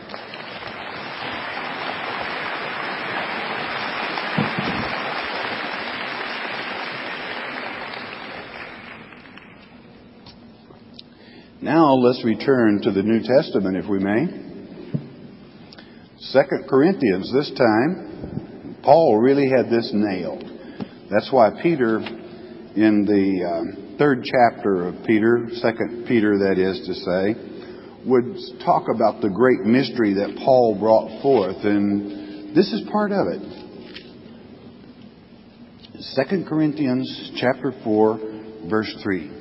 Now let's return to the New Testament, if we may. Second Corinthians, this time, Paul really had this nailed. That's why Peter, in the uh, third chapter of Peter, Second Peter that is to say, would talk about the great mystery that Paul brought forth, and this is part of it. Second Corinthians chapter four, verse three.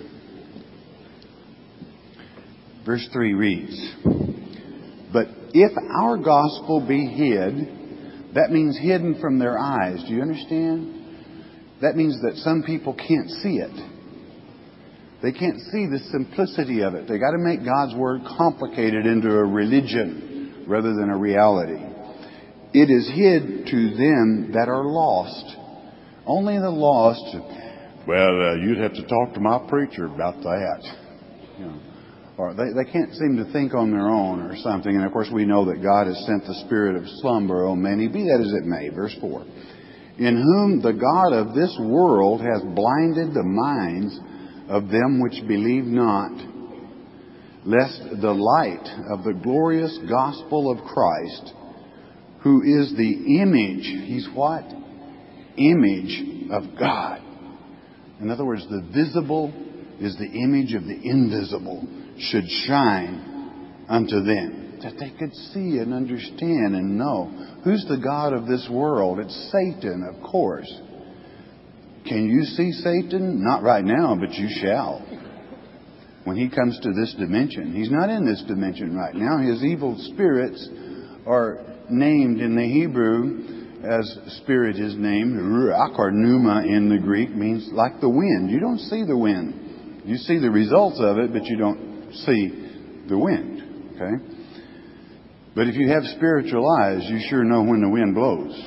Verse three reads, but if our gospel be hid, that means hidden from their eyes. Do you understand? That means that some people can't see it. They can't see the simplicity of it. They got to make God's Word complicated into a religion rather than a reality. It is hid to them that are lost. Only the lost. Well, uh, you'd have to talk to my preacher about that. You know. Or they, they can't seem to think on their own or something. And of course we know that God has sent the spirit of slumber on many, be that as it may. Verse four. In whom the God of this world has blinded the minds of them which believe not, lest the light of the glorious gospel of Christ, who is the image, he's what? Image of God. In other words, the visible is the image of the invisible, should shine unto them. That they could see and understand and know. Who's the God of this world? It's Satan, of course. Can you see Satan? Not right now, but you shall. When he comes to this dimension. He's not in this dimension right now. His evil spirits are named in the Hebrew as spirit is named. Ruach or pneuma in the Greek means like the wind. You don't see the wind. You see the results of it, but you don't see the wind. Okay? But if you have spiritual eyes, you sure know when the wind blows.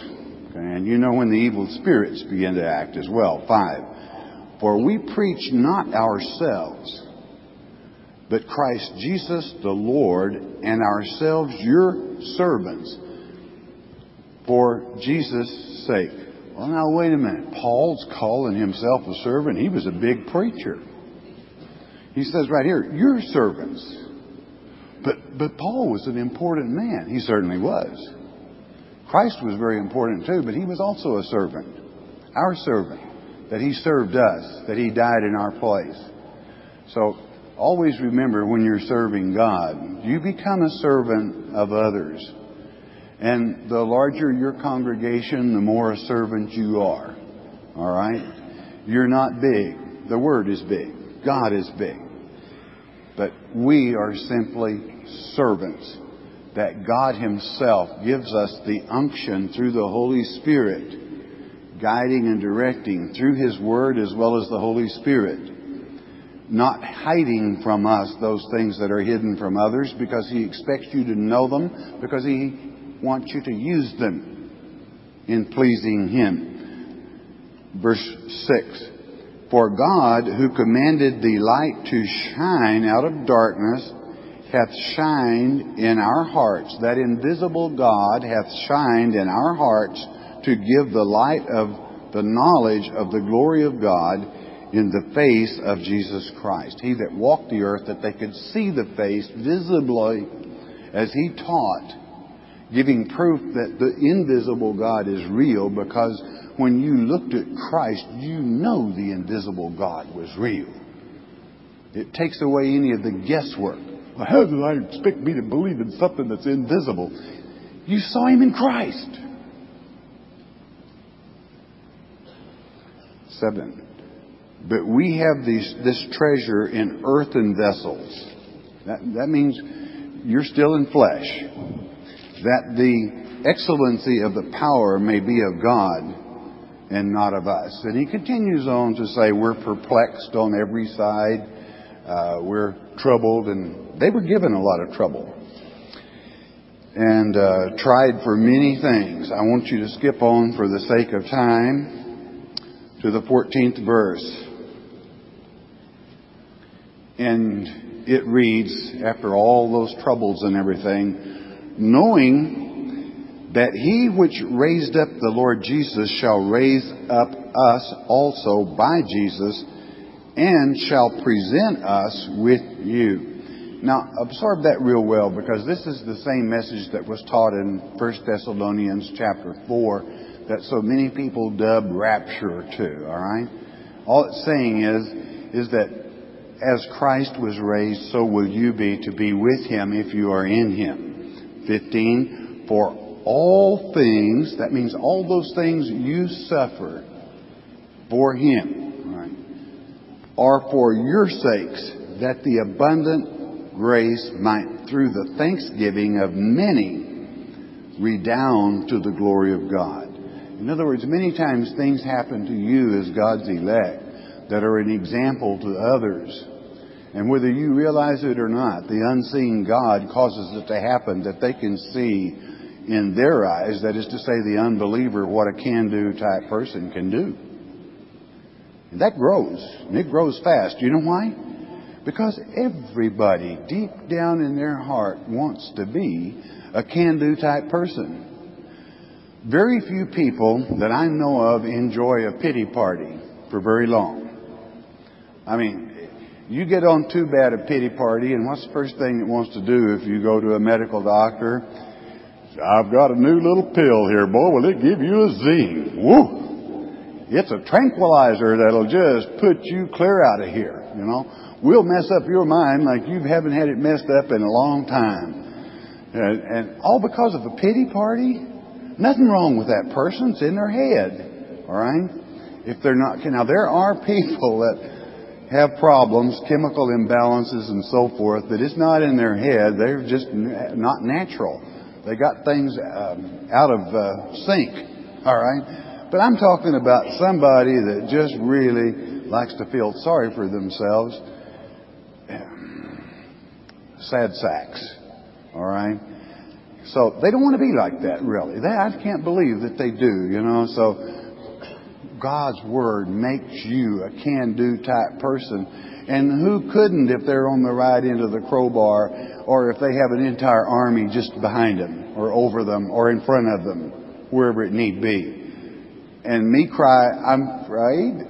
Okay, and you know when the evil spirits begin to act as well. Five. For we preach not ourselves, but Christ Jesus the Lord, and ourselves your servants, for Jesus' sake. Well, now wait a minute. Paul's calling himself a servant. He was a big preacher. He says right here, your servants. But but Paul was an important man. He certainly was. Christ was very important too, but he was also a servant. Our servant. That he served us. That he died in our place. So always remember when you're serving God, you become a servant of others. And the larger your congregation, the more a servant you are. All right? You're not big. The Word is big. God is big. But we are simply servants. That God Himself gives us the unction through the Holy Spirit, guiding and directing through His Word as well as the Holy Spirit. Not hiding from us those things that are hidden from others, because He expects you to know them, because He wants you to use them in pleasing Him. Verse six. For God, who commanded the light to shine out of darkness, hath shined in our hearts. That invisible God hath shined in our hearts to give the light of the knowledge of the glory of God in the face of Jesus Christ. He that walked the earth, that they could see the face visibly as He taught, giving proof that the invisible God is real, because when you looked at Christ, you know the invisible God was real. It takes away any of the guesswork. Well, how do I expect me to believe in something that's invisible? You saw Him in Christ. Seven. But we have these, this treasure in earthen vessels. That, that means you're still in flesh. That the excellency of the power may be of God and not of us. And he continues on to say, we're perplexed on every side. Uh, we're troubled. And they were given a lot of trouble. And uh, tried for many things. I want you to skip on for the sake of time to the fourteenth verse. And it reads, after all those troubles and everything, knowing that He which raised up the Lord Jesus shall raise up us also by Jesus, and shall present us with you. Now, absorb that real well, because this is the same message that was taught in First Thessalonians chapter four, that so many people dub rapture too, all right? All it's saying is, is that as Christ was raised, so will you be to be with Him if you are in Him. fifteen, for all things, that means all those things you suffer for Him, right, are for your sakes, that the abundant grace might, through the thanksgiving of many, redound to the glory of God. In other words, many times things happen to you as God's elect that are an example to others. And whether you realize it or not, the unseen God causes it to happen that they can see in their eyes, that is to say the unbeliever, what a can-do type person can do. And that grows. And it grows fast. You know why? Because everybody deep down in their heart wants to be a can-do type person. Very few people that I know of enjoy a pity party for very long. I mean, you get on too bad a pity party, and what's the first thing it wants to do if you go to a medical doctor? I've got a new little pill here, boy. Will it give you a zing? Woo! It's a tranquilizer that'll just put you clear out of here, you know. We'll mess up your mind like you haven't had it messed up in a long time. And, and all because of a pity party? Nothing wrong with that person. It's in their head. All right? If they're not... Now, there are people that have problems, chemical imbalances and so forth, that it's not in their head. They're just not natural. They got things um, out of uh, sync. All right? But I'm talking about somebody that just really likes to feel sorry for themselves. Sad sacks. All right? So they don't want to be like that, really. They, I can't believe that they do, you know. So God's Word makes you a can-do type person. And who couldn't if they're on the right end of the crowbar, or if they have an entire army just behind them or over them or in front of them, wherever it need be. And me cry, I'm afraid.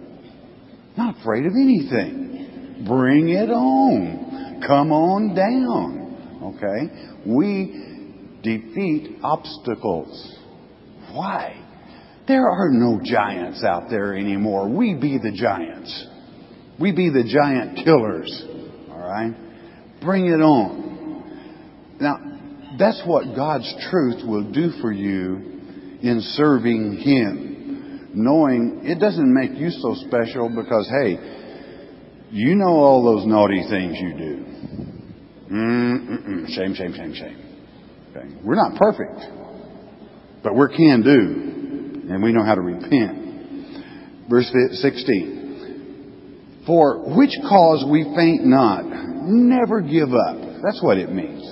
Not afraid of anything. Bring it on. Come on down. Okay? We defeat obstacles. Why? There are no giants out there anymore. We be the giants. We be the giant killers. All right? Bring it on. Now, that's what God's truth will do for you in serving Him. Knowing it doesn't make you so special because, hey, you know all those naughty things you do. Mm-mm-mm. Shame, shame, shame, shame. Okay. We're not perfect, but we can do, and we know how to repent. Verse sixteen. For which cause we faint not, never give up. That's what it means.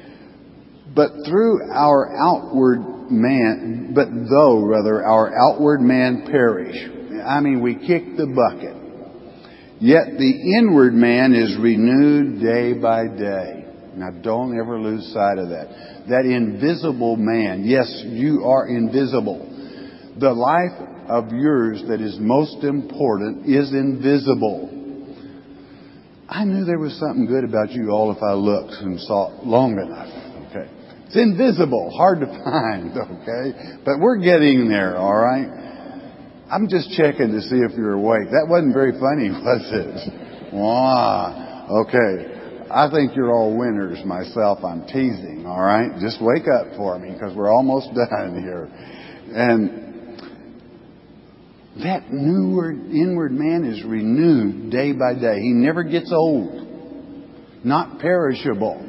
But through our outward man, but though rather our outward man perish. I mean, we kick the bucket. Yet the inward man is renewed day by day. Now don't ever lose sight of that. That invisible man. Yes, you are invisible. The life of yours that is most important is invisible. I knew there was something good about you all if I looked and saw it long enough. Okay. It's invisible. Hard to find. Okay. But we're getting there. All right. I'm just checking to see if you're awake. That wasn't very funny, was it? Wow. Okay. I think you're all winners myself. I'm teasing, all right? Just wake up for me because we're almost done here. And that newer inward man is renewed day by day. He never gets old. Not perishable.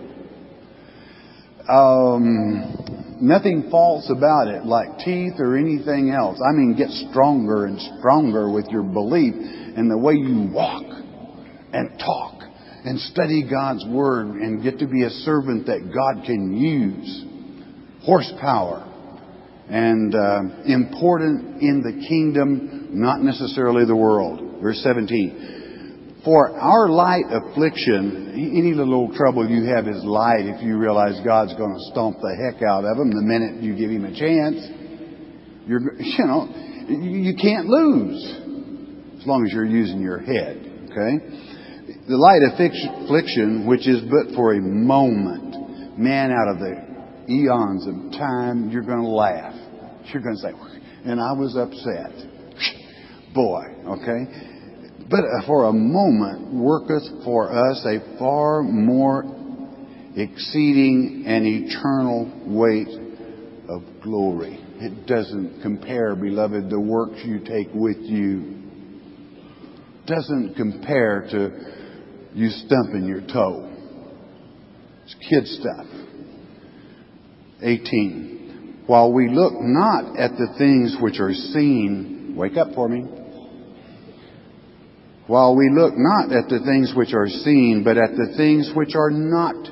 Um, nothing false about it, like teeth or anything else. I mean, get stronger and stronger with your belief and the way you walk and talk and study God's Word and get to be a servant that God can use. Horsepower. And uh, important in the kingdom, not necessarily the world. Verse seventeen. For our light affliction, any little trouble you have is light if you realize God's going to stomp the heck out of him the minute you give him a chance. You're, you know, you can't lose as long as you're using your head. Okay? The light affliction, which is but for a moment, man, out of the eons of time, you're going to laugh. You're going to say, and I was upset. Boy, okay? But for a moment worketh for us a far more exceeding and eternal weight of glory. It doesn't compare, beloved, the works you take with you. Doesn't compare to you stumping your toe. It's kid stuff. eighteen. While we look not at the things which are seen, wake up for me. While we look not at the things which are seen, but at the things which are not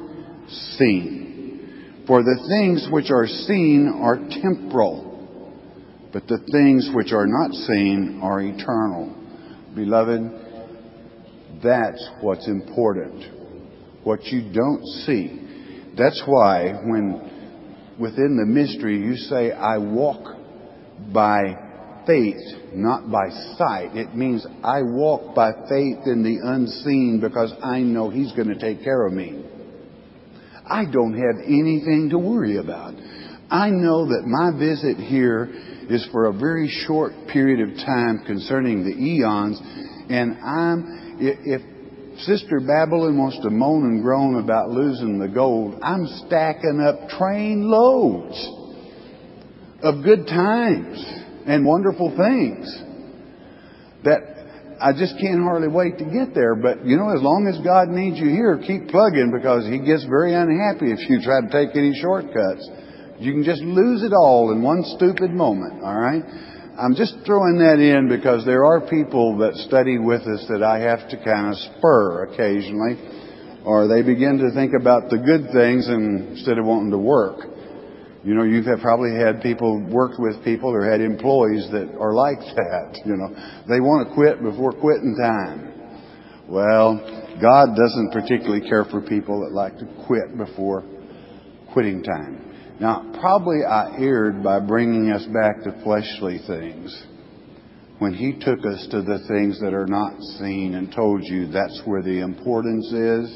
seen. For the things which are seen are temporal, but the things which are not seen are eternal. Beloved, that's what's important. What you don't see. That's why when within the mystery you say, I walk by faith, not by sight. It means I walk by faith in the unseen because I know He's going to take care of me. I don't have anything to worry about. I know that my visit here is for a very short period of time concerning the eons, and I'm If Sister Babylon wants to moan and groan about losing the gold, I'm stacking up train loads of good times and wonderful things that I just can't hardly wait to get there. But, you know, as long as God needs you here, keep plugging because He gets very unhappy if you try to take any shortcuts. You can just lose it all in one stupid moment, all right? I'm just throwing that in because there are people that study with us that I have to kind of spur occasionally. Or they begin to think about the good things instead of wanting to work. You know, you've probably had people, worked with people or had employees that are like that. You know, they want to quit before quitting time. Well, God doesn't particularly care for people that like to quit before quitting time. Now, probably I erred by bringing us back to fleshly things when He took us to the things that are not seen and told you that's where the importance is.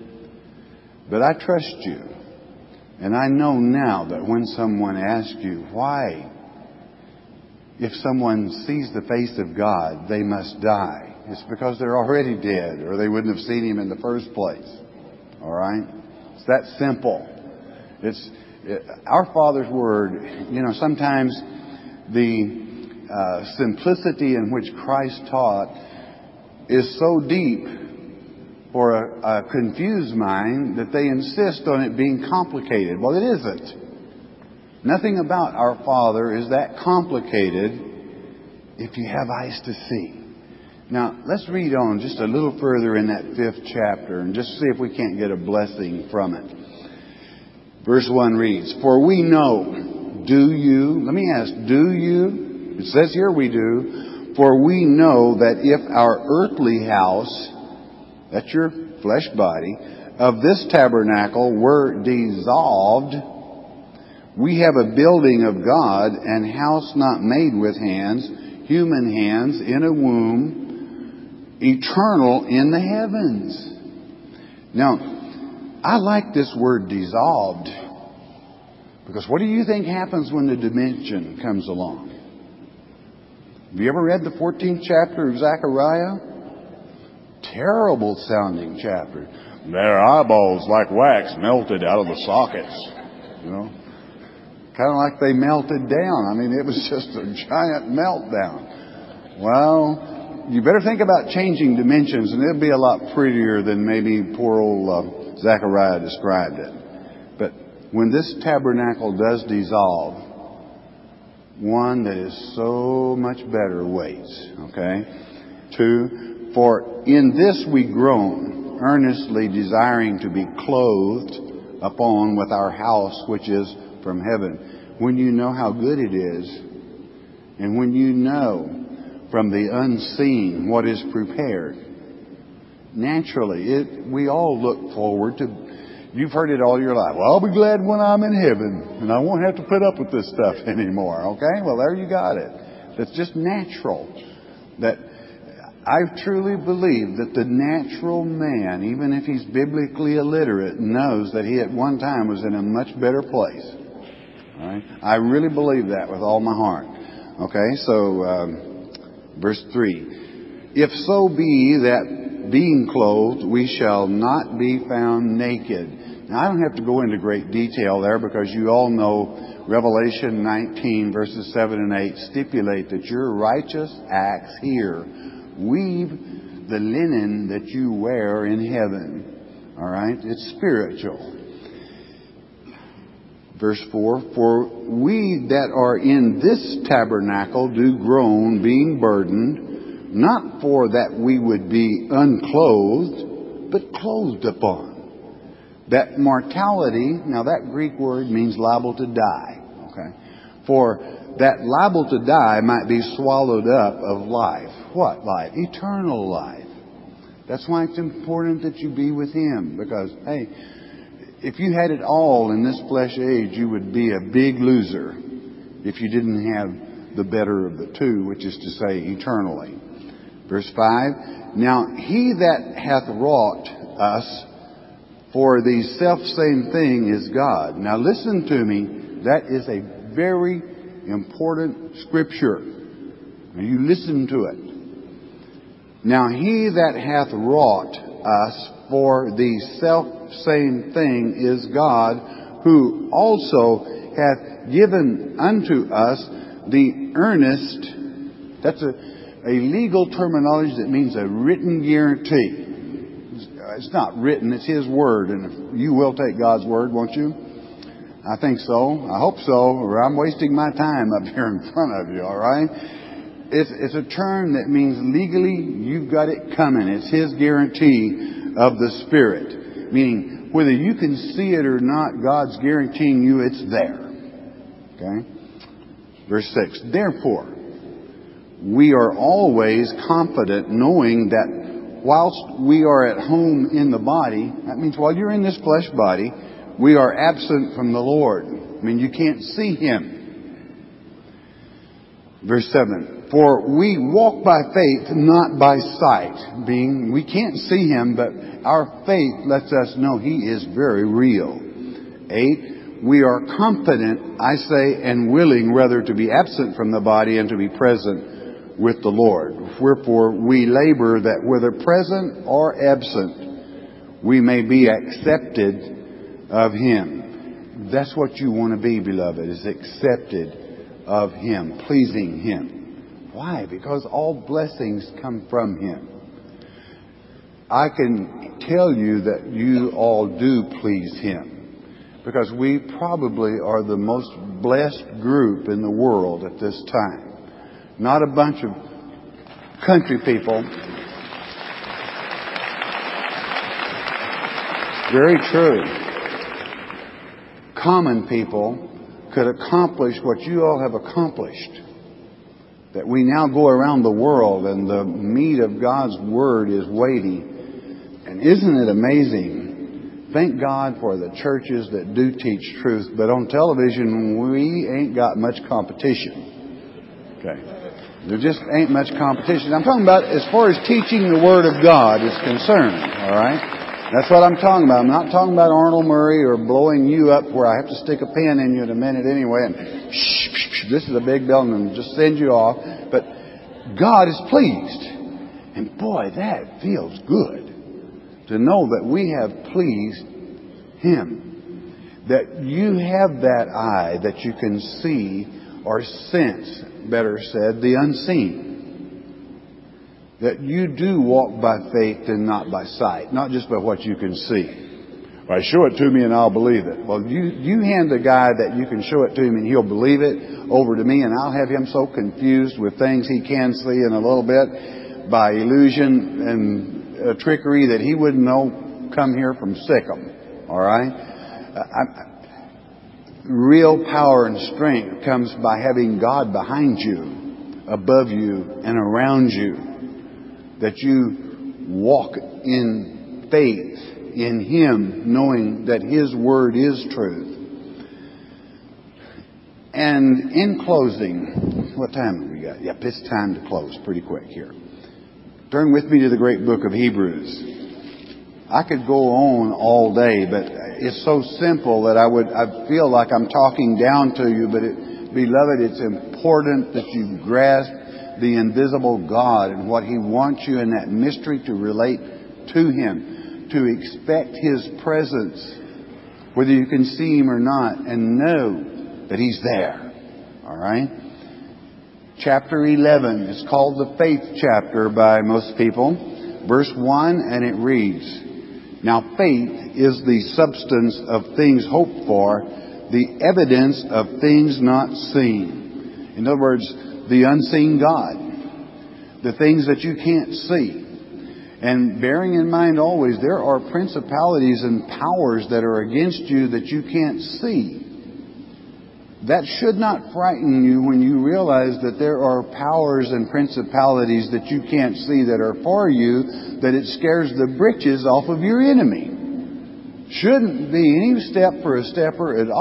But I trust you. And I know now that when someone asks you why, if someone sees the face of God, they must die, it's because they're already dead or they wouldn't have seen Him in the first place. All right? It's that simple. It's it, our Father's Word. You know, sometimes the uh, simplicity in which Christ taught is so deep for a, a confused mind that they insist on it being complicated. Well, it isn't. Nothing about our Father is that complicated if you have eyes to see. Now, let's read on just a little further in that fifth chapter and just see if we can't get a blessing from it. Verse one reads, "For we know, do you," let me ask, do you? It says here we do. "For we know that if our earthly house," that's your flesh body, "of this tabernacle were dissolved, we have a building of God, an house not made with hands, human hands, in a womb, eternal in the heavens." Now, I like this word dissolved, because what do you think happens when the dimension comes along? Have you ever read the fourteenth chapter of Zechariah? Terrible sounding chapter. Their eyeballs like wax melted out of the sockets. You know, kind of like they melted down. I mean, it was just a giant meltdown. Well, you better think about changing dimensions, and it'll be a lot prettier than maybe poor old uh, Zechariah described it. But when this tabernacle does dissolve, one that is so much better waits. Okay? Two, "For in this we groan, earnestly desiring to be clothed upon with our house which is from heaven." When you know how good it is, and when you know from the unseen what is prepared, naturally, it, we all look forward to, you've heard it all your life. Well, I'll be glad when I'm in heaven and I won't have to put up with this stuff anymore. Okay? Well, there you got it. That's just natural. That I truly believe that the natural man, even if he's biblically illiterate, knows that he at one time was in a much better place. All right? I really believe that with all my heart. Okay? So, um, verse three. "If so be that being clothed, we shall not be found naked." Now, I don't have to go into great detail there, because you all know Revelation nineteen verses seven and eight stipulate that your righteous acts here weave the linen that you wear in heaven. All right? It's spiritual. Verse four, "For we that are in this tabernacle do groan, being burdened, not for that we would be unclothed, but clothed upon." That mortality, now that Greek word means liable to die. Okay? For that liable to die might be swallowed up of life. What life? Eternal life. That's why it's important that you be with Him. Because, hey, if you had it all in this flesh age, you would be a big loser if you didn't have the better of the two, which is to say eternally. Verse five, "Now He that hath wrought us for the selfsame thing is God." Now listen to me. That is a very important scripture. Now you listen to it. "Now He that hath wrought us for the selfsame thing is God, who also hath given unto us the earnest," that's a A legal terminology that means a written guarantee. It's not written, it's His Word. And you will take God's Word, won't you? I think so. I hope so, or I'm wasting my time up here in front of you, all right? It's, it's a term that means legally you've got it coming. It's His guarantee of the Spirit. Meaning, whether you can see it or not, God's guaranteeing you it's there. Okay? Verse six. Therefore, we are always confident knowing that whilst we are at home in the body, that means while you're in this flesh body, we are absent from the Lord. I mean, you can't see Him. Verse seven. For we walk by faith, not by sight. Being, we can't see Him, but our faith lets us know He is very real. Eight. We are confident, I say, and willing rather to be absent from the body and to be present with the Lord. Wherefore we labor that whether present or absent, we may be accepted of Him. That's what you want to be, beloved, is accepted of Him, pleasing Him. Why? Because all blessings come from Him. I can tell you that you all do please Him. Because we probably are the most blessed group in the world at this time. Not a bunch of country people. Very true. Common people could accomplish what you all have accomplished. That we now go around the world and the meat of God's Word is weighty. And isn't it amazing? Thank God for the churches that do teach truth. But on television, we ain't got much competition. Okay. There just ain't much competition. I'm talking about as far as teaching the Word of God is concerned. All right? That's what I'm talking about. I'm not talking about Arnold Murray or blowing you up where I have to stick a pin in you in a minute anyway and shh, shh, shh, this is a big building and just send you off. But God is pleased. And boy, that feels good to know that we have pleased Him. That you have that eye that you can see or sense, better said, the unseen. That you do walk by faith and not by sight. Not just by what you can see. Well, show it to me and I'll believe it. Well, you, you hand the guy that you can show it to him and he'll believe it over to me, and I'll have him so confused with things he can see in a little bit by illusion and uh, trickery that he wouldn't know come here from Sikkim. All right? Uh, I, real power and strength comes by having God behind you, above you, and around you. That you walk in faith in Him, knowing that His Word is truth. And in closing, what time have we got? Yep, it's time to close pretty quick here. Turn with me to the great book of Hebrews. I could go on all day, but it's so simple that I would I feel like I'm talking down to you. But it, beloved, it's important that you grasp the invisible God and what He wants you in that mystery to relate to Him, to expect His presence, whether you can see Him or not, and know that He's there. All right? Chapter eleven is called the faith chapter by most people. Verse one, and it reads, Now faith is the substance of things hoped for, the evidence of things not seen. In other words, the unseen God. The things that you can't see. And bearing in mind always, there are principalities and powers that are against you that you can't see. That should not frighten you when you realize that there are powers and principalities that you can't see that are for you, that it scares the britches off of your enemy. Shouldn't be any step for a stepper at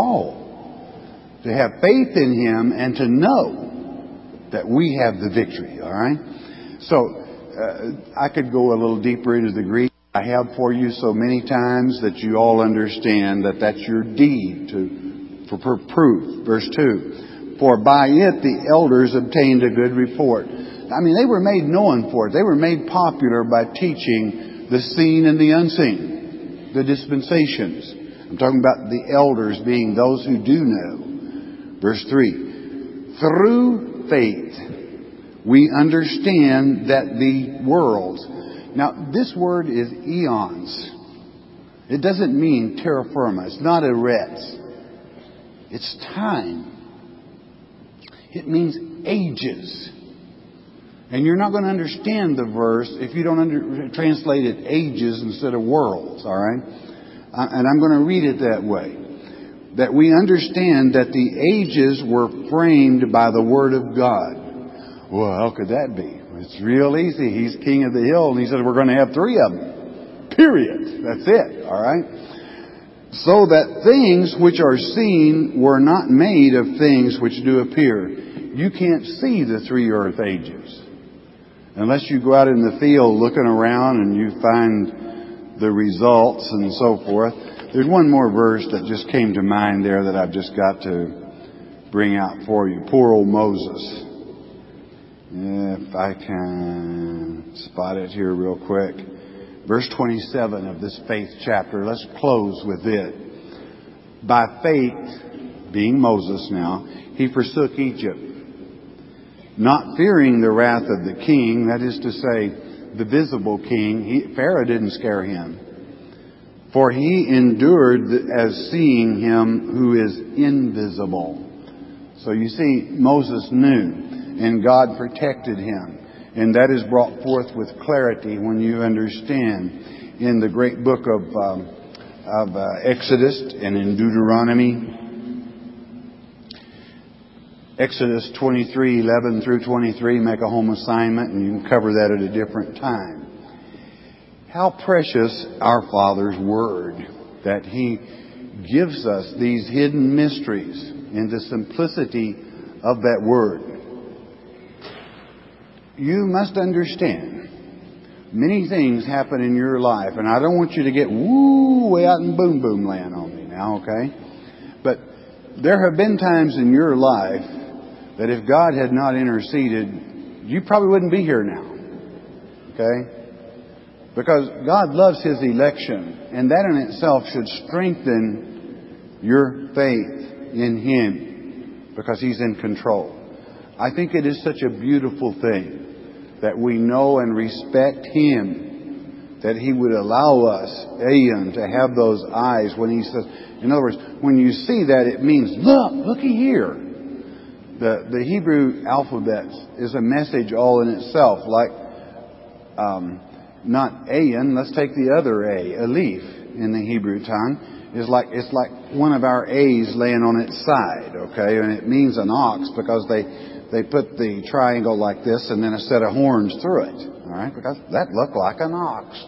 all. To have faith in Him and to know that we have the victory, all right? So, uh, I could go a little deeper into the Greek. I have for you so many times that you all understand that that's your deed to, for proof. Verse two. For by it the elders obtained a good report. I mean, they were made known for it. They were made popular by teaching the seen and the unseen. The dispensations. I'm talking about the elders being those who do know. Verse three. Through faith, we understand that the world... Now, this word is eons. It doesn't mean terra firma. It's not eretz. It's time. It means ages. And you're not going to understand the verse if you don't under, translate it ages instead of worlds, all right? and I'm going to read it that way, that we understand that the ages were framed by the Word of God. Well, how could that be? It's real easy. He's king of the hill, and he said we're going to have three of them. Period. That's it. All right? So that things which are seen were not made of things which do appear. You can't see the three earth ages unless you go out in the field looking around and you find the results and so forth. There's one more verse that just came to mind there that I've just got to bring out for you. Poor old Moses. If I can spot it here real quick. Verse twenty-seven of this faith chapter. Let's close with it. By faith, being Moses now, he forsook Egypt, not fearing the wrath of the king, that is to say, the visible king. He, Pharaoh didn't scare him. For he endured as seeing him who is invisible. So you see, Moses knew, and God protected him. And that is brought forth with clarity when you understand in the great book of, um, of uh, Exodus and in Deuteronomy. Exodus twenty-three, eleven through twenty-three, make a home assignment, and you can cover that at a different time. How precious our Father's Word, that He gives us these hidden mysteries in the simplicity of that Word. You must understand, many things happen in your life, and I don't want you to get woo way out in boom boom land on me now, okay? But there have been times in your life that if God had not interceded, you probably wouldn't be here now, okay? Because God loves His election, and that in itself should strengthen your faith in Him, because He's in control. I think it is such a beautiful thing that we know and respect Him, that He would allow us, Ayan, to have those eyes when He says, in other words, when you see that, it means, look, looky here. The, the Hebrew alphabet is a message all in itself, like, um, not Ayan, let's take the other A, Aleph in the Hebrew tongue, is like, it's like one of our A's laying on its side, okay? And it means an ox because they, they put the triangle like this and then a set of horns through it, all right? Because that looked like an ox.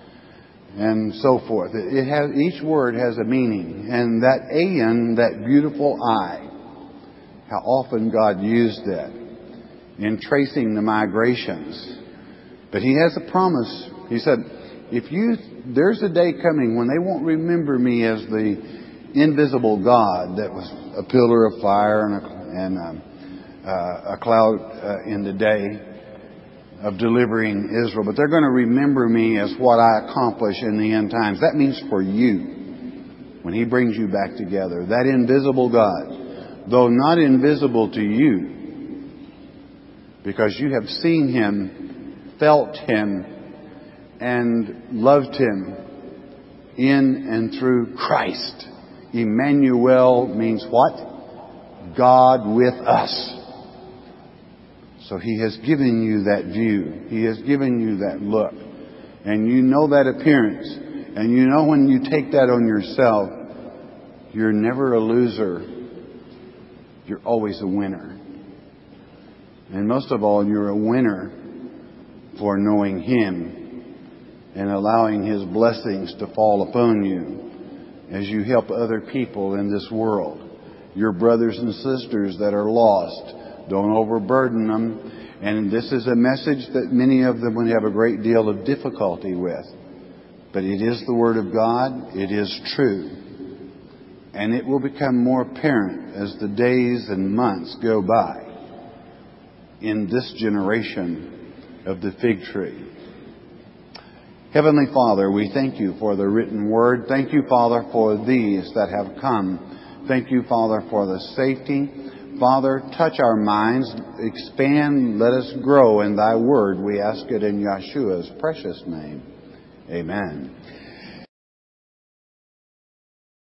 And so forth. It, it has, each word has a meaning. And that Ayan, that beautiful eye, how often God used that in tracing the migrations. But He has a promise. He said, if you, there's a day coming when they won't remember me as the invisible God that was a pillar of fire and a, and a, uh, a cloud uh, in the day of delivering Israel. But they're going to remember me as what I accomplish in the end times. That means for you, when He brings you back together, that invisible God, though not invisible to you, because you have seen Him, felt Him, and loved Him in and through Christ. Emmanuel means what? God with us. So He has given you that view. He has given you that look. And you know that appearance. And you know when you take that on yourself, you're never a loser. You're always a winner. And most of all, you're a winner for knowing Him and allowing His blessings to fall upon you as you help other people in this world. Your brothers and sisters that are lost, don't overburden them. And this is a message that many of them would have a great deal of difficulty with. But it is the Word of God. It is true. And it will become more apparent as the days and months go by in this generation of the fig tree. Heavenly Father, we thank You for the written Word. Thank You, Father, for these that have come. Thank You, Father, for the safety. Father, touch our minds, expand, let us grow in Thy Word. We ask it in Yeshua's precious name. Amen.